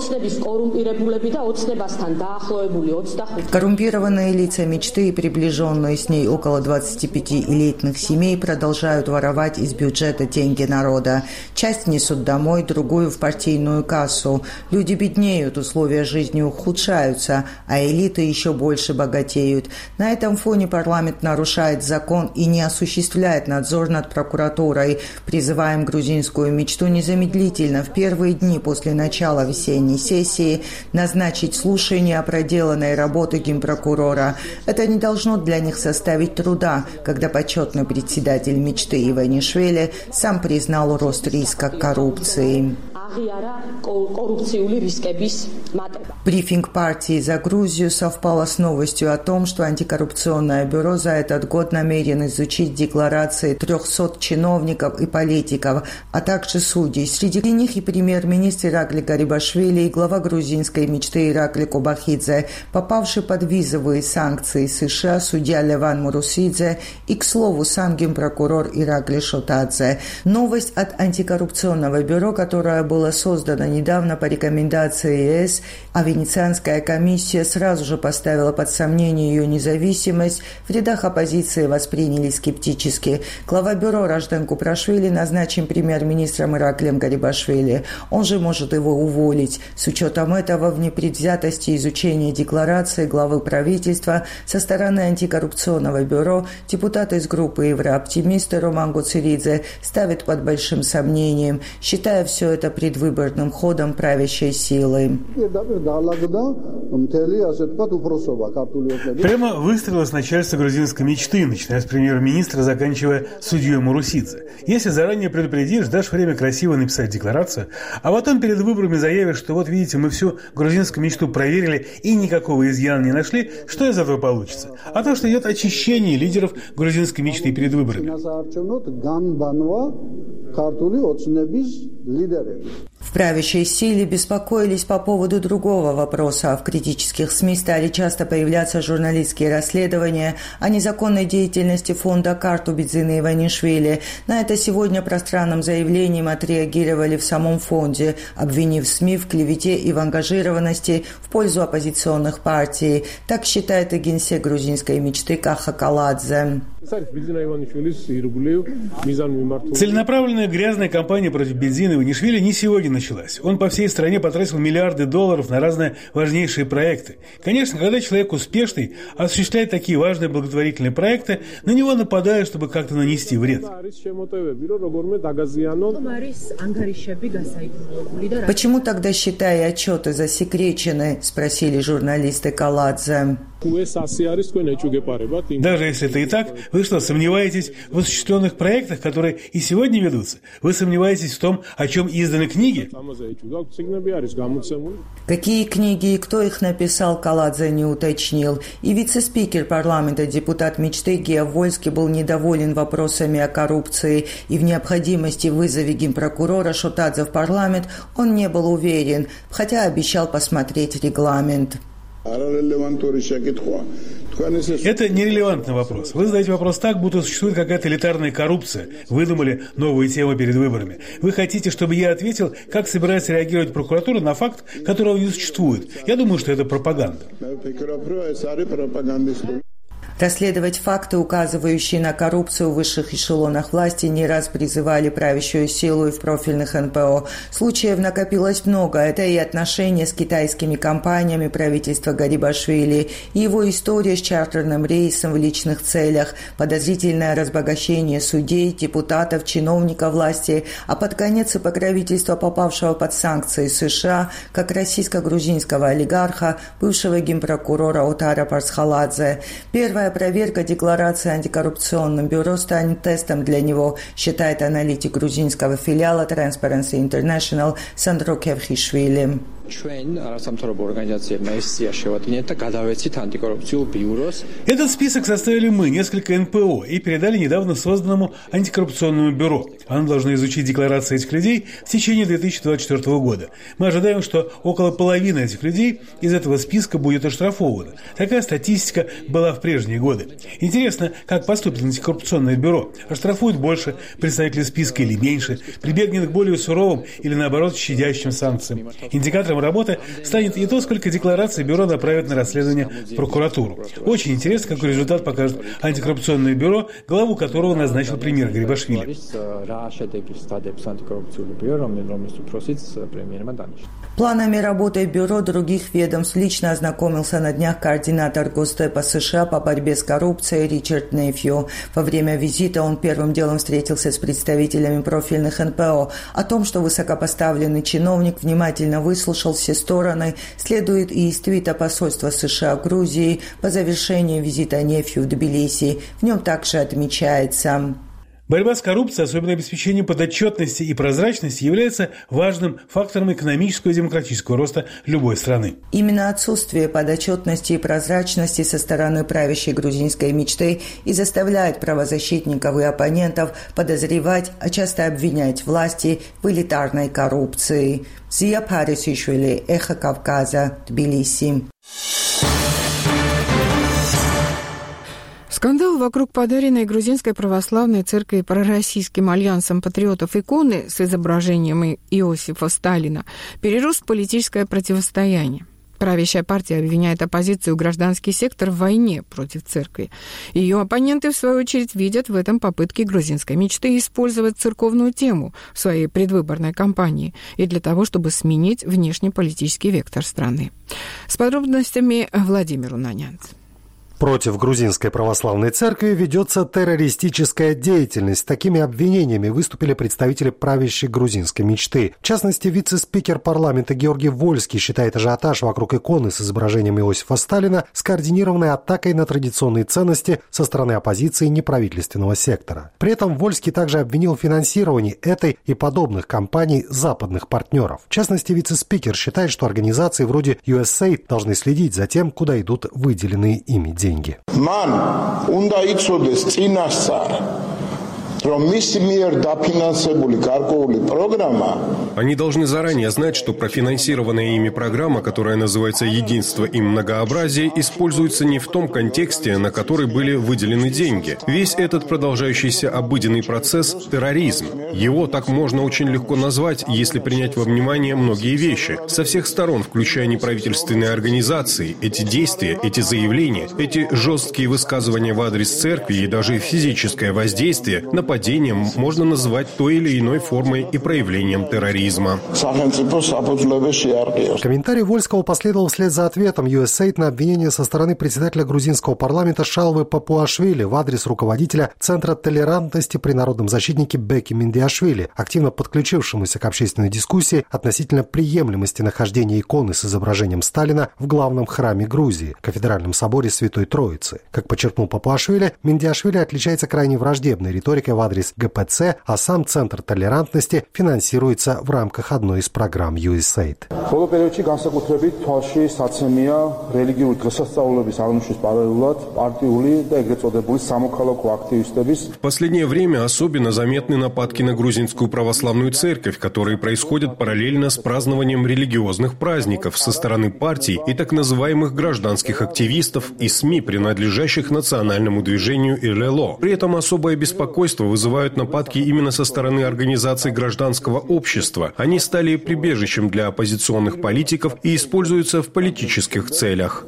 Коррумпированные лица мечты и приближенные с ней около 25 элитных семей продолжают воровать из бюджета деньги народа. Часть несут домой, другую в партийную кассу. Люди беднеют, условия жизни ухудшаются, а элиты еще больше богатеют. На этом фоне парламент нарушает закон и не осуществляет надзор над прокуратурой. Призываем грузинскую мечту незамедлительно в первые дни после начала весенней сессии назначить слушание о проделанной работе генпрокурора. Это не должно для них составить труда, когда почетный председатель мечты Иванишвили сам признал рост риска коррупции. Брифинг партии «За Грузию» совпало с новостью о том, что антикоррупционное бюро за этот год намерен изучить декларации 300 чиновников и политиков, а также судей. Среди них и премьер-министр Иракли Гарибашвили и глава грузинской мечты Иракли Кобахидзе, попавший под визовые санкции США судья Леван Мурусидзе и, к слову, сам генпрокурор Иракли Шотадзе. Новость от антикоррупционного бюро, которое было создано недавно по рекомендации ЕС, а Венецианская комиссия сразу же поставила под сомнение ее независимость, в рядах оппозиции восприняли скептически. Глава бюро Раждан Купрашвили назначен премьер-министром Ираклием Гарибашвили. Он же может его уволить. С учетом этого, в непредвзятости изучения декларации главы правительства со стороны антикоррупционного бюро депутат из группы «Еврооптимисты» Роман Гоцеридзе ставит под большим сомнением, считая все это предвыборным ходом правящей силы. Прямо выстроилось начальство грузинской мечты, начиная с премьер-министра, заканчивая судьей Мурусидзе. Если заранее предупредишь, дашь время красиво написать декларацию, а потом перед выборами заявишь, что вот видите, мы всю грузинскую мечту проверили и никакого изъяна не нашли, что из этого получится? А то, что идет очищение лидеров грузинской мечты перед выборами. В правящей силе беспокоились по поводу другого вопроса. В критических СМИ стали часто появляться журналистские расследования о незаконной деятельности фонда «Карту» Бидзины Иванишвили. На это сегодня пространным заявлением отреагировали в самом фонде, обвинив СМИ в клевете и в ангажированности в пользу оппозиционных партий. Так считает и генсек грузинской мечты Каха Каладзе. Целенаправленная грязная кампания против Бидзины Иванишвили не сегодня началась. Он по всей стране потратил миллиарды долларов на разные важнейшие проекты. Конечно, когда человек успешный, осуществляет такие важные благотворительные проекты, на него нападают, чтобы как-то нанести вред. Почему тогда счета и отчеты засекречены, спросили журналисты Каладзе. Даже если это и так, вы что, сомневаетесь в осуществленных проектах, которые и сегодня ведутся? Вы сомневаетесь в том, о чем изданы книги? Какие книги и кто их написал, Каладзе не уточнил. И вице-спикер парламента, депутат мечты Гея Вольский был недоволен вопросами о коррупции и в необходимости вызова генпрокурора Шотадзе в парламент он не был уверен, хотя обещал посмотреть регламент. Это нерелевантный вопрос. Вы задаете вопрос так, будто существует какая-то элитарная коррупция. Выдумали новую тему перед выборами. Вы хотите, чтобы я ответил, как собирается реагировать прокуратура на факт, которого не существует? Я думаю, что это пропаганда. Расследовать факты, указывающие на коррупцию в высших эшелонах власти, не раз призывали правящую силу и в профильных НПО. Случаев накопилось много. Это и отношения с китайскими компаниями правительства Гарибашвили, и его история с чартерным рейсом в личных целях, подозрительное разбогащение судей, депутатов, чиновников власти, а под конец и покровительство попавшего под санкции США, как российско-грузинского олигарха, бывшего генпрокурора Отара Парсхаладзе. Первая проверка декларации антикоррупционным бюро станет тестом для него, считает аналитик грузинского филиала Transparency International Сандро Кевхишвили. Этот список составили мы, несколько НПО, и передали недавно созданному антикоррупционному бюро. Оно должно изучить декларации этих людей в течение 2024 года. Мы ожидаем, что около половины этих людей из этого списка будет оштрафовано. Такая статистика была в прежние годы. Интересно, как поступит антикоррупционное бюро. Оштрафует больше представителей списка или меньше, прибегнет к более суровым или, наоборот, щадящим санкциям. Индикатором работы станет и то, сколько деклараций бюро направит на расследование в прокуратуру. Очень интересно, какой результат покажет антикоррупционное бюро, главу которого назначил премьер Гарибашвили. Планами работы бюро других ведомств лично ознакомился на днях координатор Госдепа США по борьбе с коррупцией Ричард Нефью. Во время визита он первым делом встретился с представителями профильных НПО. О том, что высокопоставленный чиновник внимательно выслушал все стороны, следует и из твита посольства США в Грузии по завершении визита Нефью в Тбилиси. В нем также отмечается: борьба с коррупцией, особенно обеспечение подотчетности и прозрачности, является важным фактором экономического и демократического роста любой страны. Именно отсутствие подотчетности и прозрачности со стороны правящей грузинской мечты и заставляет правозащитников и оппонентов подозревать, а часто обвинять власти в элитарной коррупции. Зия Парисишвили, Эхо Кавказа, Тбилиси. Скандал вокруг подаренной грузинской православной церкви пророссийским альянсом патриотов иконы с изображением Иосифа Сталина перерос в политическое противостояние. Правящая партия обвиняет оппозицию гражданский сектор в войне против церкви. Ее оппоненты, в свою очередь, видят в этом попытки грузинской мечты использовать церковную тему в своей предвыборной кампании и для того, чтобы сменить внешнеполитический вектор страны. С подробностями Владимир Унанянц. Против грузинской православной церкви ведется террористическая деятельность. С такими обвинениями выступили представители правящей грузинской мечты. В частности, вице-спикер парламента Георгий Вольский считает ажиотаж вокруг иконы с изображением Иосифа Сталина скоординированной атакой на традиционные ценности со стороны оппозиции неправительственного сектора. При этом Вольский также обвинил в финансировании этой и подобных кампаний западных партнеров. В частности, вице-спикер считает, что организации вроде USAID должны следить за тем, куда идут выделенные ими деньги. Они должны заранее знать, что профинансированная ими программа, которая называется «Единство и многообразие», используется не в том контексте, на который были выделены деньги. Весь этот продолжающийся обыденный процесс – терроризм. Его так можно очень легко назвать, если принять во внимание многие вещи. Со всех сторон, включая неправительственные организации, эти действия, эти заявления, эти жесткие высказывания в адрес церкви и даже физическое воздействие – нападением можно называть той или иной формой и проявлением терроризма. Комментарий Вольского последовал вслед за ответом USAID на обвинение со стороны председателя грузинского парламента Шалвы Папуашвили в адрес руководителя Центра толерантности при народном защитнике Беки Миндиашвили, активно подключившемуся к общественной дискуссии относительно приемлемости нахождения иконы с изображением Сталина в главном храме Грузии, Кафедральном соборе Святой Троицы. Как подчеркнул Папуашвили, Миндиашвили отличается крайне враждебной риторикой в адрес ГПЦ, а сам Центр толерантности финансируется в рамках одной из программ USAID. В последнее время особенно заметны нападки на грузинскую православную церковь, которые происходят параллельно с празднованием религиозных праздников со стороны партий и так называемых гражданских активистов и СМИ, принадлежащих национальному движению ИЛЛО. При этом особое беспокойство вызывают нападки именно со стороны организаций гражданского общества. Они стали прибежищем для оппозиционных политиков и используются в политических целях.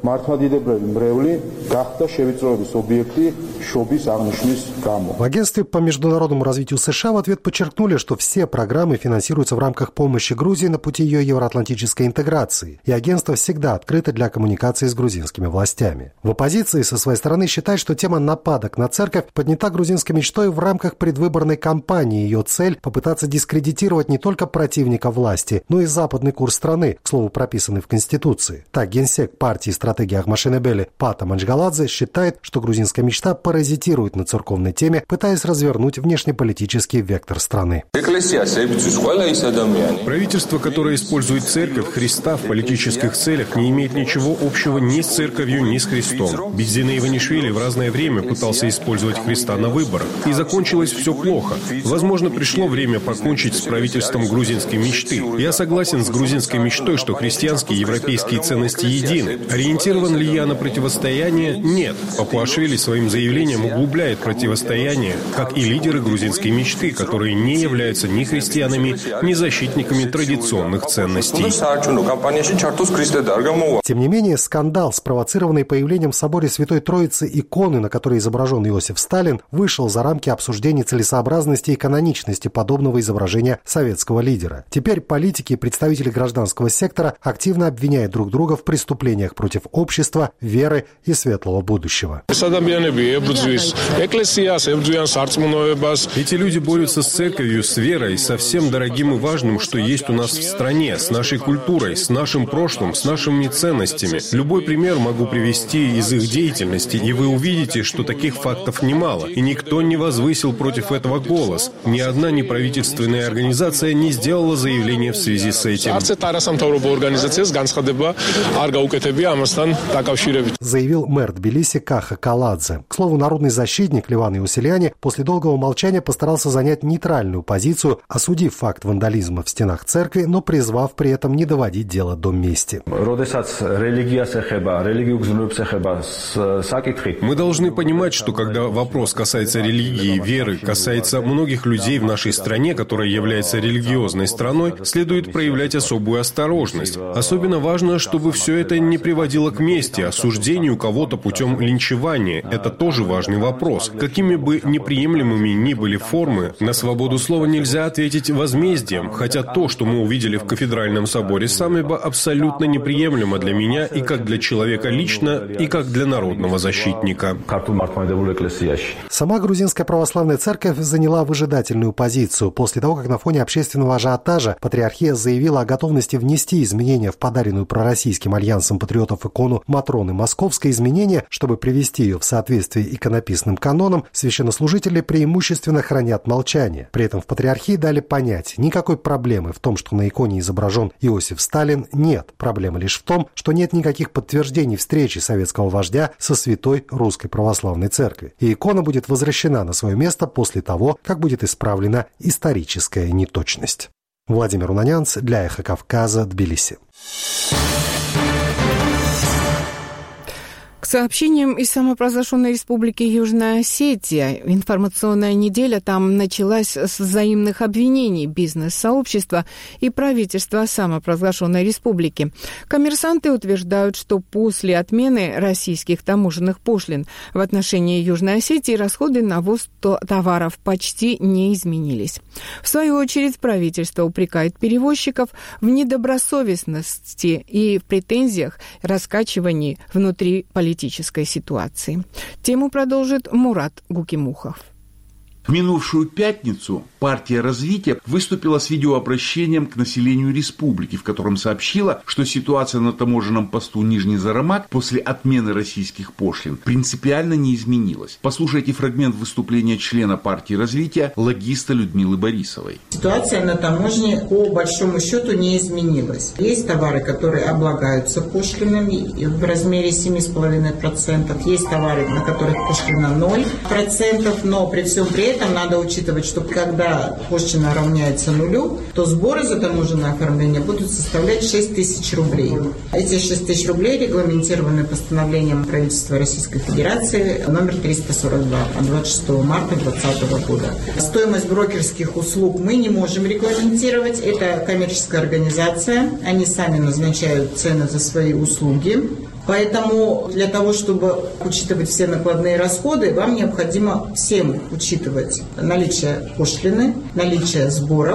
В Агентстве по международному развитию США в ответ подчеркнули, что все программы финансируются в рамках помощи Грузии на пути ее евроатлантической интеграции, и агентство всегда открыто для коммуникации с грузинскими властями. В оппозиции со своей стороны считают, что тема нападок на церковь поднята грузинской мечтой в рамках рамках предвыборной кампании. Ее цель – попытаться дискредитировать не только противника власти, но и западный курс страны, к слову, прописанный в Конституции. Так, генсек партии «Стратегия Ахмашинебели» Пата Манчгаладзе считает, что грузинская мечта паразитирует на церковной теме, пытаясь развернуть внешнеполитический вектор страны. Правительство, которое использует церковь Христа в политических целях, не имеет ничего общего ни с церковью, ни с Христом. Бездзина Иванишвили в разное время пытался использовать Христа на выборах. И закончилось все плохо. Возможно, пришло время покончить с правительством грузинской мечты. Я согласен с грузинской мечтой, что христианские и европейские ценности едины. Ориентирован ли я на противостояние? Нет. Папуашвили своим заявлением углубляет противостояние, как и лидеры грузинской мечты, которые не являются ни христианами, ни защитниками традиционных ценностей. Тем не менее, скандал, спровоцированный появлением в соборе Святой Троицы иконы, на которой изображен Иосиф Сталин, вышел за рамки обсуждений целесообразности и каноничности подобного изображения советского лидера. Теперь политики и представители гражданского сектора активно обвиняют друг друга в преступлениях против общества, веры и светлого будущего. Эти люди борются с церковью, с верой, со всем дорогим и важным, что есть у нас в стране, с нашей культурой, с нашим прошлым, с нашими ценностями. Любой пример могу привести из их деятельности, и вы увидите, что таких фактов немало. И никто не возвысил против этого голос. Ни одна неправительственная организация не сделала заявление в связи с этим. Заявил мэр Тбилиси Каха Каладзе. К слову, народный защитник Ливан Иусельяни после долгого молчания постарался занять нейтральную позицию, осудив факт вандализма в стенах церкви, но призвав при этом не доводить дело до мести. Мы должны понимать, что когда вопрос касается религии, веры, касается многих людей в нашей стране, которая является религиозной страной, следует проявлять особую осторожность. Особенно важно, чтобы все это не приводило к мести, осуждению кого-то путем линчевания. Это тоже важный вопрос. Какими бы неприемлемыми ни были формы, на свободу слова нельзя ответить возмездием, хотя то, что мы увидели в кафедральном соборе Самеба, абсолютно неприемлемо для меня и как для человека лично, и как для народного защитника. Сама грузинская православная церковь заняла выжидательную позицию. После того, как на фоне общественного ажиотажа патриархия заявила о готовности внести изменения в подаренную пророссийским альянсом патриотов икону Матроны Московской, изменения, чтобы привести ее в соответствие иконописным канонам, священнослужители преимущественно хранят молчание. При этом в патриархии дали понять, никакой проблемы в том, что на иконе изображен Иосиф Сталин, нет. Проблема лишь в том, что нет никаких подтверждений встречи советского вождя со Святой Русской Православной Церкви. И икона будет возвращена на свое место после того, как будет исправлена историческая неточность. Владимир Унанянц для Эхо Кавказа, Тбилиси. К сообщениям из самопровозглашенной республики Южная Осетия. Информационная неделя там началась с взаимных обвинений бизнес-сообщества и правительства самопровозглашенной республики. Коммерсанты утверждают, что после отмены российских таможенных пошлин в отношении Южной Осетии расходы на ввоз товаров почти не изменились. В свою очередь, правительство упрекает перевозчиков в недобросовестности и в претензиях раскачивании внутри политической ситуации. Тему продолжит Мурат Гукимухов. В минувшую пятницу партия развития выступила с видеообращением к населению республики, в котором сообщила, что ситуация на таможенном посту Нижний Зарамак после отмены российских пошлин принципиально не изменилась. Послушайте фрагмент выступления члена партии развития, логиста Людмилы Борисовой. Ситуация на таможне по большому счету не изменилась. Есть товары, которые облагаются пошлинами в размере 7,5%. Есть товары, на которых пошлина 0%, но при всем при этом надо учитывать, что когда пошлина равняется нулю, то сборы за таможенное оформление будут составлять 6 тысяч рублей. Эти 6 тысяч рублей регламентированы постановлением правительства Российской Федерации номер 342 от 26 марта 2020 года. Стоимость брокерских услуг мы не можем регламентировать. Это коммерческая организация. Они сами назначают цены за свои услуги. Поэтому для того, чтобы учитывать все накладные расходы, вам необходимо всем учитывать наличие пошлины, наличие сборов,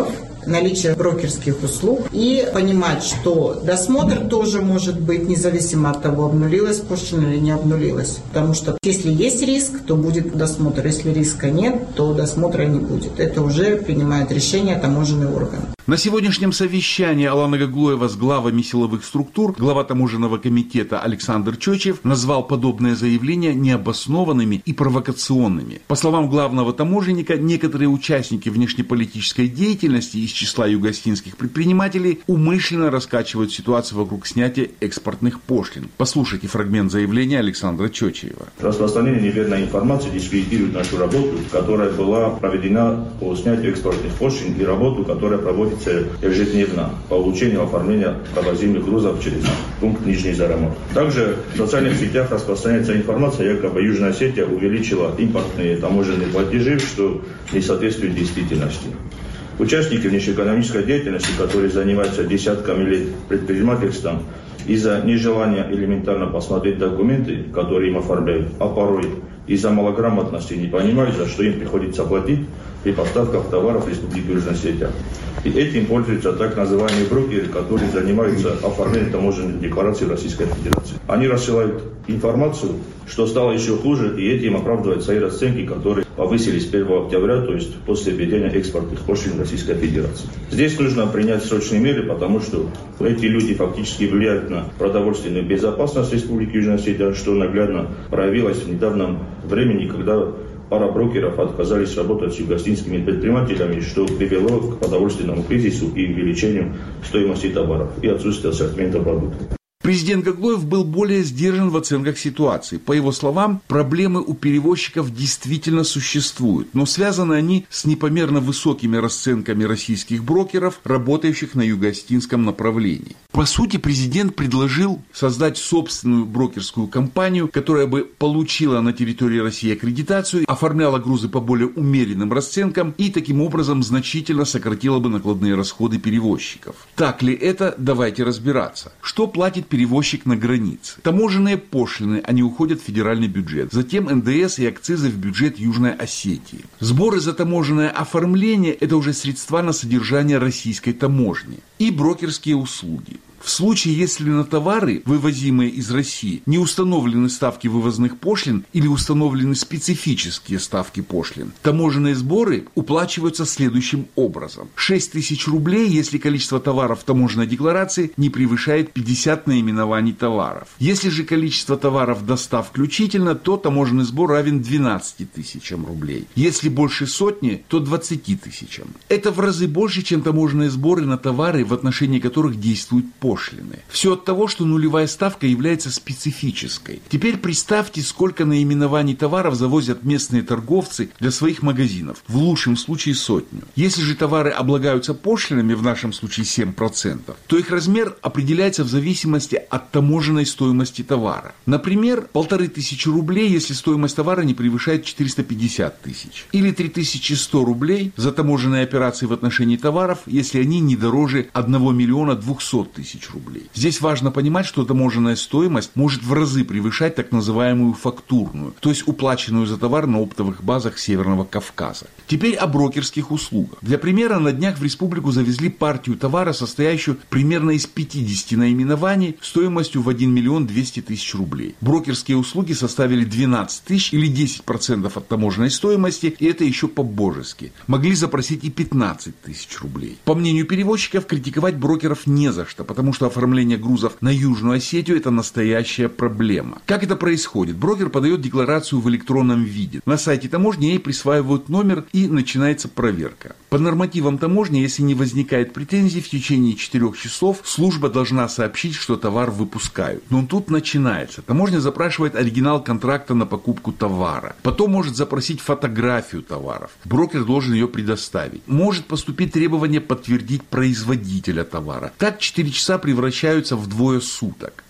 наличие брокерских услуг и понимать, что досмотр тоже может быть независимо от того, обнулилась пошлина или не обнулилась. Потому что если есть риск, то будет досмотр. Если риска нет, то досмотра не будет. Это уже принимает решение таможенный орган. На сегодняшнем совещании Алана Гаглоева с главами силовых структур глава таможенного комитета Александр Чочев назвал подобные заявления необоснованными и провокационными. По словам главного таможенника, некоторые участники внешнеполитической деятельности из числа юго-остинских предпринимателей умышленно раскачивают ситуацию вокруг снятия экспортных пошлин. Послушайте фрагмент заявления Александра Чочева. Распространение неверной информации дискредитирует нашу работу, которая была проведена по снятию экспортных пошлин, и работу, которая проводится ежедневно по улучшению оформления провозимых грузов через пункт Нижний Зарамок. Также в социальных сетях распространяется информация, якобы Южная Осетия увеличила импортные таможенные платежи, что не соответствует действительности. Участники внешнеэкономической деятельности, которые занимаются десятками лет предпринимательством, из-за нежелания элементарно посмотреть документы, которые им оформляют, а порой из-за малограмотности не понимают, за что им приходится платить при поставках товаров в Республику Южная Осетия. И этим пользуются так называемые брокеры, которые занимаются оформлением таможенных деклараций Российской Федерации. Они рассылают информацию, что стало еще хуже, и этим оправдывают свои расценки, которые повысились 1 октября, то есть после введения экспортных пошлин Российской Федерации. Здесь нужно принять срочные меры, потому что эти люди фактически влияют на продовольственную безопасность Республики Южная Осетия, что наглядно проявилось в недавнем времени, когда пара брокеров отказались работать с юго-остинскими предпринимателями, что привело к продовольственному кризису и увеличению стоимости товаров и отсутствию ассортимента продуктов. Президент Гаглоев был более сдержан в оценках ситуации. По его словам, проблемы у перевозчиков действительно существуют, но связаны они с непомерно высокими расценками российских брокеров, работающих на юго-остинском направлении. По сути, президент предложил создать собственную брокерскую компанию, которая бы получила на территории России аккредитацию, оформляла грузы по более умеренным расценкам и таким образом значительно сократила бы накладные расходы перевозчиков. Так ли это? Давайте разбираться. Что платит перевозчик на границе? Таможенные пошлины, они уходят в федеральный бюджет. Затем НДС и акцизы в бюджет Южной Осетии. Сборы за таможенное оформление – это уже средства на содержание российской таможни. И брокерские услуги. В случае, если на товары, вывозимые из России, не установлены ставки вывозных пошлин или установлены специфические ставки пошлин, таможенные сборы уплачиваются следующим образом. 6 тысяч рублей, если количество товаров в таможенной декларации не превышает 50 наименований товаров. Если же количество товаров до 100 включительно, то таможенный сбор равен 12 тысячам рублей. Если больше сотни, то 20 тысячам. Это в разы больше, чем таможенные сборы на товары, в отношении которых действуют пошлины. Все от того, что нулевая ставка является специфической. Теперь представьте, сколько наименований товаров завозят местные торговцы для своих магазинов. В лучшем случае 100. Если же товары облагаются пошлинами, в нашем случае 7%, то их размер определяется в зависимости от таможенной стоимости товара. Например, 1500 рублей, если стоимость товара не превышает 450 тысяч. Или 3100 рублей за таможенные операции в отношении товаров, если они не дороже 1 миллиона 200 тысяч рублей. Здесь важно понимать, что таможенная стоимость может в разы превышать так называемую фактурную, то есть уплаченную за товар на оптовых базах Северного Кавказа. Теперь о брокерских услугах. Для примера, на днях в республику завезли партию товара, состоящую примерно из 50 наименований стоимостью в 1 миллион 200 тысяч рублей. Брокерские услуги составили 12 тысяч или 10% от таможенной стоимости, и это еще по-божески. Могли запросить и 15 тысяч рублей. По мнению перевозчиков, критиковать брокеров не за что, потому что оформление грузов на Южную Осетию – это настоящая проблема. Как это происходит? Брокер подает декларацию в электронном виде. На сайте таможни ей присваивают номер и начинается проверка. По нормативам таможни, если не возникает претензий, в течение 4 часов служба должна сообщить, что товар выпускают. Но тут начинается. Таможня запрашивает оригинал контракта на покупку товара. Потом может запросить фотографию товаров. Брокер должен ее предоставить. Может поступить требование подтвердить производителя товара. Так 4 часа превращаются в 2 суток.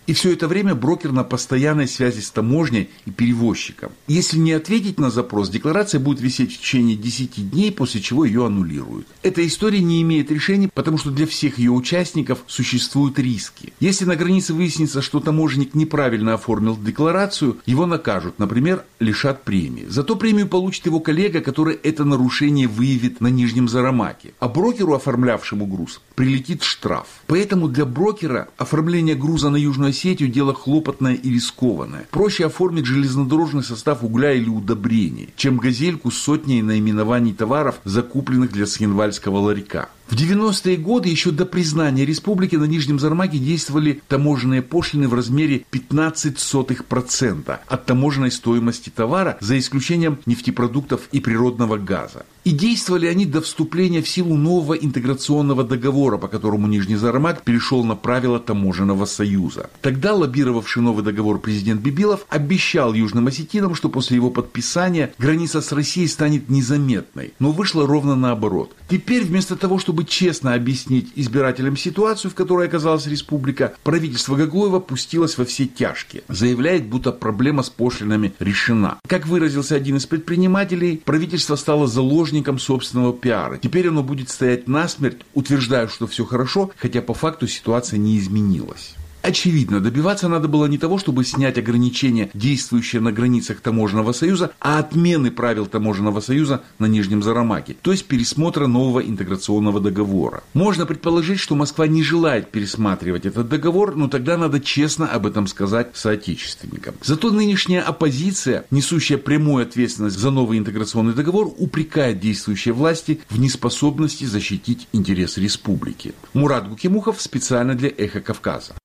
И все это время брокер на постоянной связи с таможней и перевозчиком. Если не ответить на запрос, декларация будет висеть в течение 10 дней, после чего ее аннулируют. Эта история не имеет решения, потому что для всех ее участников существуют риски. Если на границе выяснится, что таможенник неправильно оформил декларацию, его накажут, например, лишат премии. Зато премию получит его коллега, который это нарушение выявит на Нижнем Зарамаке. А брокеру, оформлявшему груз, прилетит штраф. Поэтому для брокера оформление груза на Южную Осетию дело хлопотное и рискованное. Проще оформить железнодорожный состав угля или удобрений, чем газельку с сотней наименований товаров, закупленных для схенвальского ларька. В 90-е годы, еще до признания республики, на Нижнем Зарамаке действовали таможенные пошлины в размере 0,15% от таможенной стоимости товара, за исключением нефтепродуктов и природного газа. И действовали они до вступления в силу нового интеграционного договора, по которому Нижний Зарамак перешел на правила таможенного союза. Тогда лоббировавший новый договор президент Бибилов обещал южным осетинам, что после его подписания граница с Россией станет незаметной. Но вышло ровно наоборот. Теперь вместо того, чтобы честно объяснить избирателям ситуацию, в которой оказалась республика, правительство Гаглоева пустилось во все тяжкие. Заявляет, будто проблема с пошлинами решена. Как выразился один из предпринимателей, правительство стало заложником собственного пиара. Теперь оно будет стоять насмерть, утверждая, что все хорошо, хотя по факту ситуация не изменилась. Очевидно, добиваться надо было не того, чтобы снять ограничения, действующие на границах Таможенного союза, а отмены правил Таможенного союза на Нижнем Зарамаке, то есть пересмотра нового интеграционного договора. Можно предположить, что Москва не желает пересматривать этот договор, но тогда надо честно об этом сказать соотечественникам. Зато нынешняя оппозиция, несущая прямую ответственность за новый интеграционный договор, упрекает действующие власти в неспособности защитить интересы республики. Мурат Гукимухов специально для «Эхо Кавказа».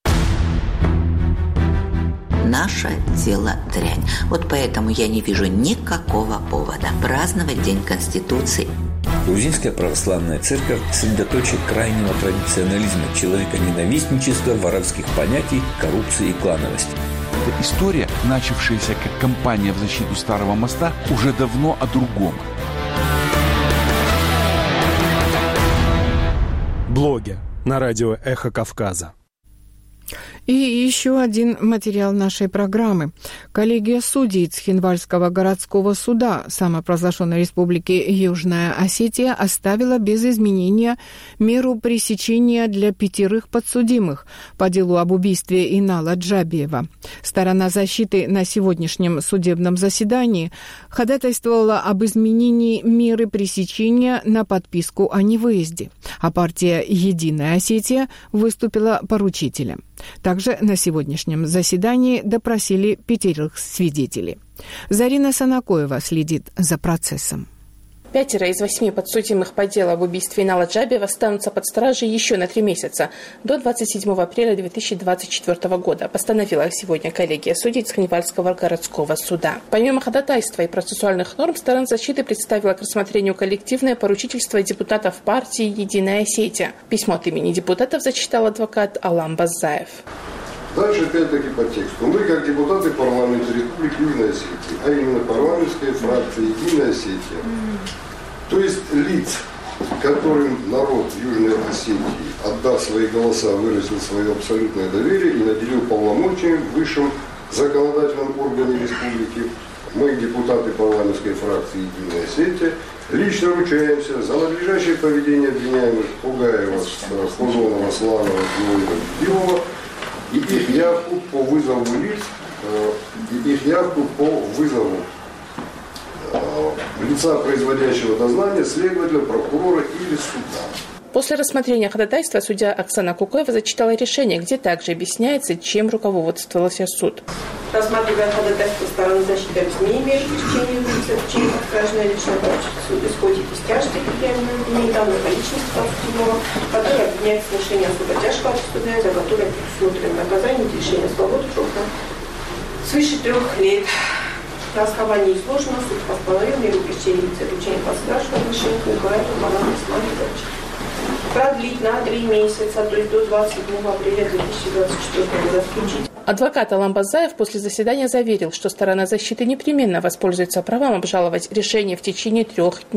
Наше дело дрянь. Вот поэтому я не вижу никакого повода праздновать День Конституции. Грузинская православная церковь – средоточие крайнего традиционализма, человеконенавистничества, воровских понятий, коррупции и клановости. Эта история, начавшаяся как кампания в защиту Старого моста, уже давно о другом. Блоги на радио «Эхо Кавказа». И еще один материал нашей программы. Коллегия судей Цхинвальского городского суда самопровозглашенной республики Южная Осетия оставила без изменения меру пресечения для 5 подсудимых по делу об убийстве Инала Джабиева. Сторона защиты на сегодняшнем судебном заседании ходатайствовала об изменении меры пресечения на подписку о невыезде, а партия «Единая Осетия» выступила поручителем. Также на сегодняшнем заседании допросили 5 свидетелей. Зарина Санакоева следит за процессом. 5 из 8 подсудимых по делу об убийстве Инала Джабиева останутся под стражей еще на 3 месяца, до 27 апреля 2024 года, постановила сегодня коллегия судей Цхинвальского городского суда. Помимо ходатайства и процессуальных норм, сторона защиты представила к рассмотрению коллективное поручительство депутатов партии «Единая Осетия». Письмо от имени депутатов зачитал адвокат Алам Базаев. Дальше опять-таки по тексту. Мы, как депутаты парламента Республики Южной Осетии, а именно парламентская фракция «Единая Осетия», то есть лиц, которым народ Южной Осетии, отдав свои голоса, выразил свое абсолютное доверие и наделил полномочиями в высшем законодательном органе республики, мы, депутаты парламентской фракции «Единая Осетия», лично ручаемся за надлежащее поведение обвиняемых Пугаева, Хузонова, Сланова, Билова, и их явку по вызову лиц, лица, производящего дознание, следователя, прокурора или суда. После рассмотрения ходатайства судья Оксана Кукоева зачитала решение, где также объясняется, чем руководствовался суд. Рассматривая ходатайство стороны защиты об изменении меры пресечения в подтвержденное личное прочество, суд исходит из тяжести предъявленного обвинения данной личности подсудимого, который обвиняется в совершении особо тяжкого преступления, за которое предусмотрено наказание лишения свободы срока свыше 3 лет. На основании изложенного суд постановил меру пресечения вручения под стражу в отношении Кукоева Марата Исмаиловича продлить на 3 месяца, то есть до 27 апреля 2024 года включить. Адвокат Алам Базаев после заседания заверил, что сторона защиты непременно воспользуется правом обжаловать решение в течение 3 дней.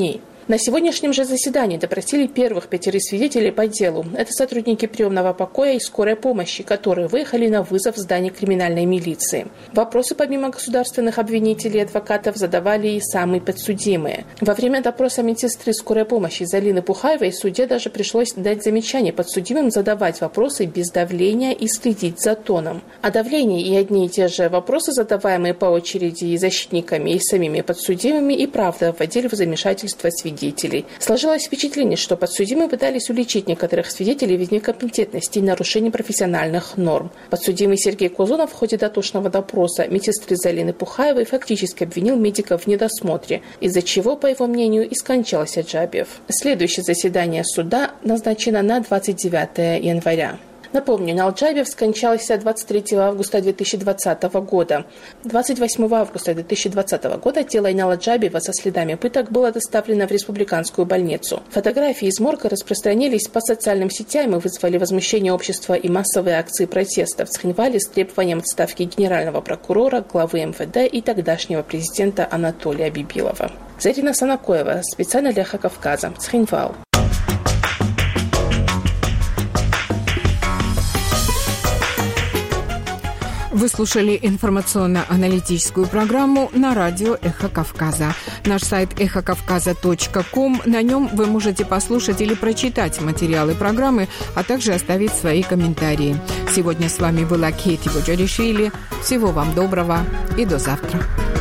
На сегодняшнем же заседании допросили первых 5 свидетелей по делу. Это сотрудники приемного покоя и скорой помощи, которые выехали на вызов в здание криминальной милиции. Вопросы помимо государственных обвинителей и адвокатов задавали и самые подсудимые. Во время допроса медсестры скорой помощи Залины Пухаевой суде даже пришлось дать замечание подсудимым задавать вопросы без давления и следить за тоном. О давлении и одни и те же вопросы, задаваемые по очереди и защитниками, и самими подсудимыми, и правда вводили в замешательство свидетелей. Сложилось впечатление, что подсудимые пытались уличить некоторых свидетелей в некомпетентности и нарушении профессиональных норм. Подсудимый Сергей Козунов в ходе дотошного допроса медсестры Залины Пухаевой фактически обвинил медиков в недосмотре, из-за чего, по его мнению, и скончался Джабиев. Следующее заседание суда назначено на 29 января. Напомню, Инал Джабиев скончался 23 августа 2020 года. 28 августа 2020 года тело Инала Джабиева со следами пыток было доставлено в республиканскую больницу. Фотографии из морга распространились по социальным сетям и вызвали возмущение общества и массовые акции протеста в Цхинвале с требованием отставки генерального прокурора, главы МВД и тогдашнего президента Анатолия Бибилова. Зарина Санакоева, специально для Эхо Кавказа, Цхинвал. Вы слушали информационно-аналитическую программу на радио «Эхо Кавказа». Наш сайт эхокавказа.ком. На нем вы можете послушать или прочитать материалы программы, а также оставить свои комментарии. Сегодня с вами была Кейти Боджаришвили. Всего вам доброго и до завтра.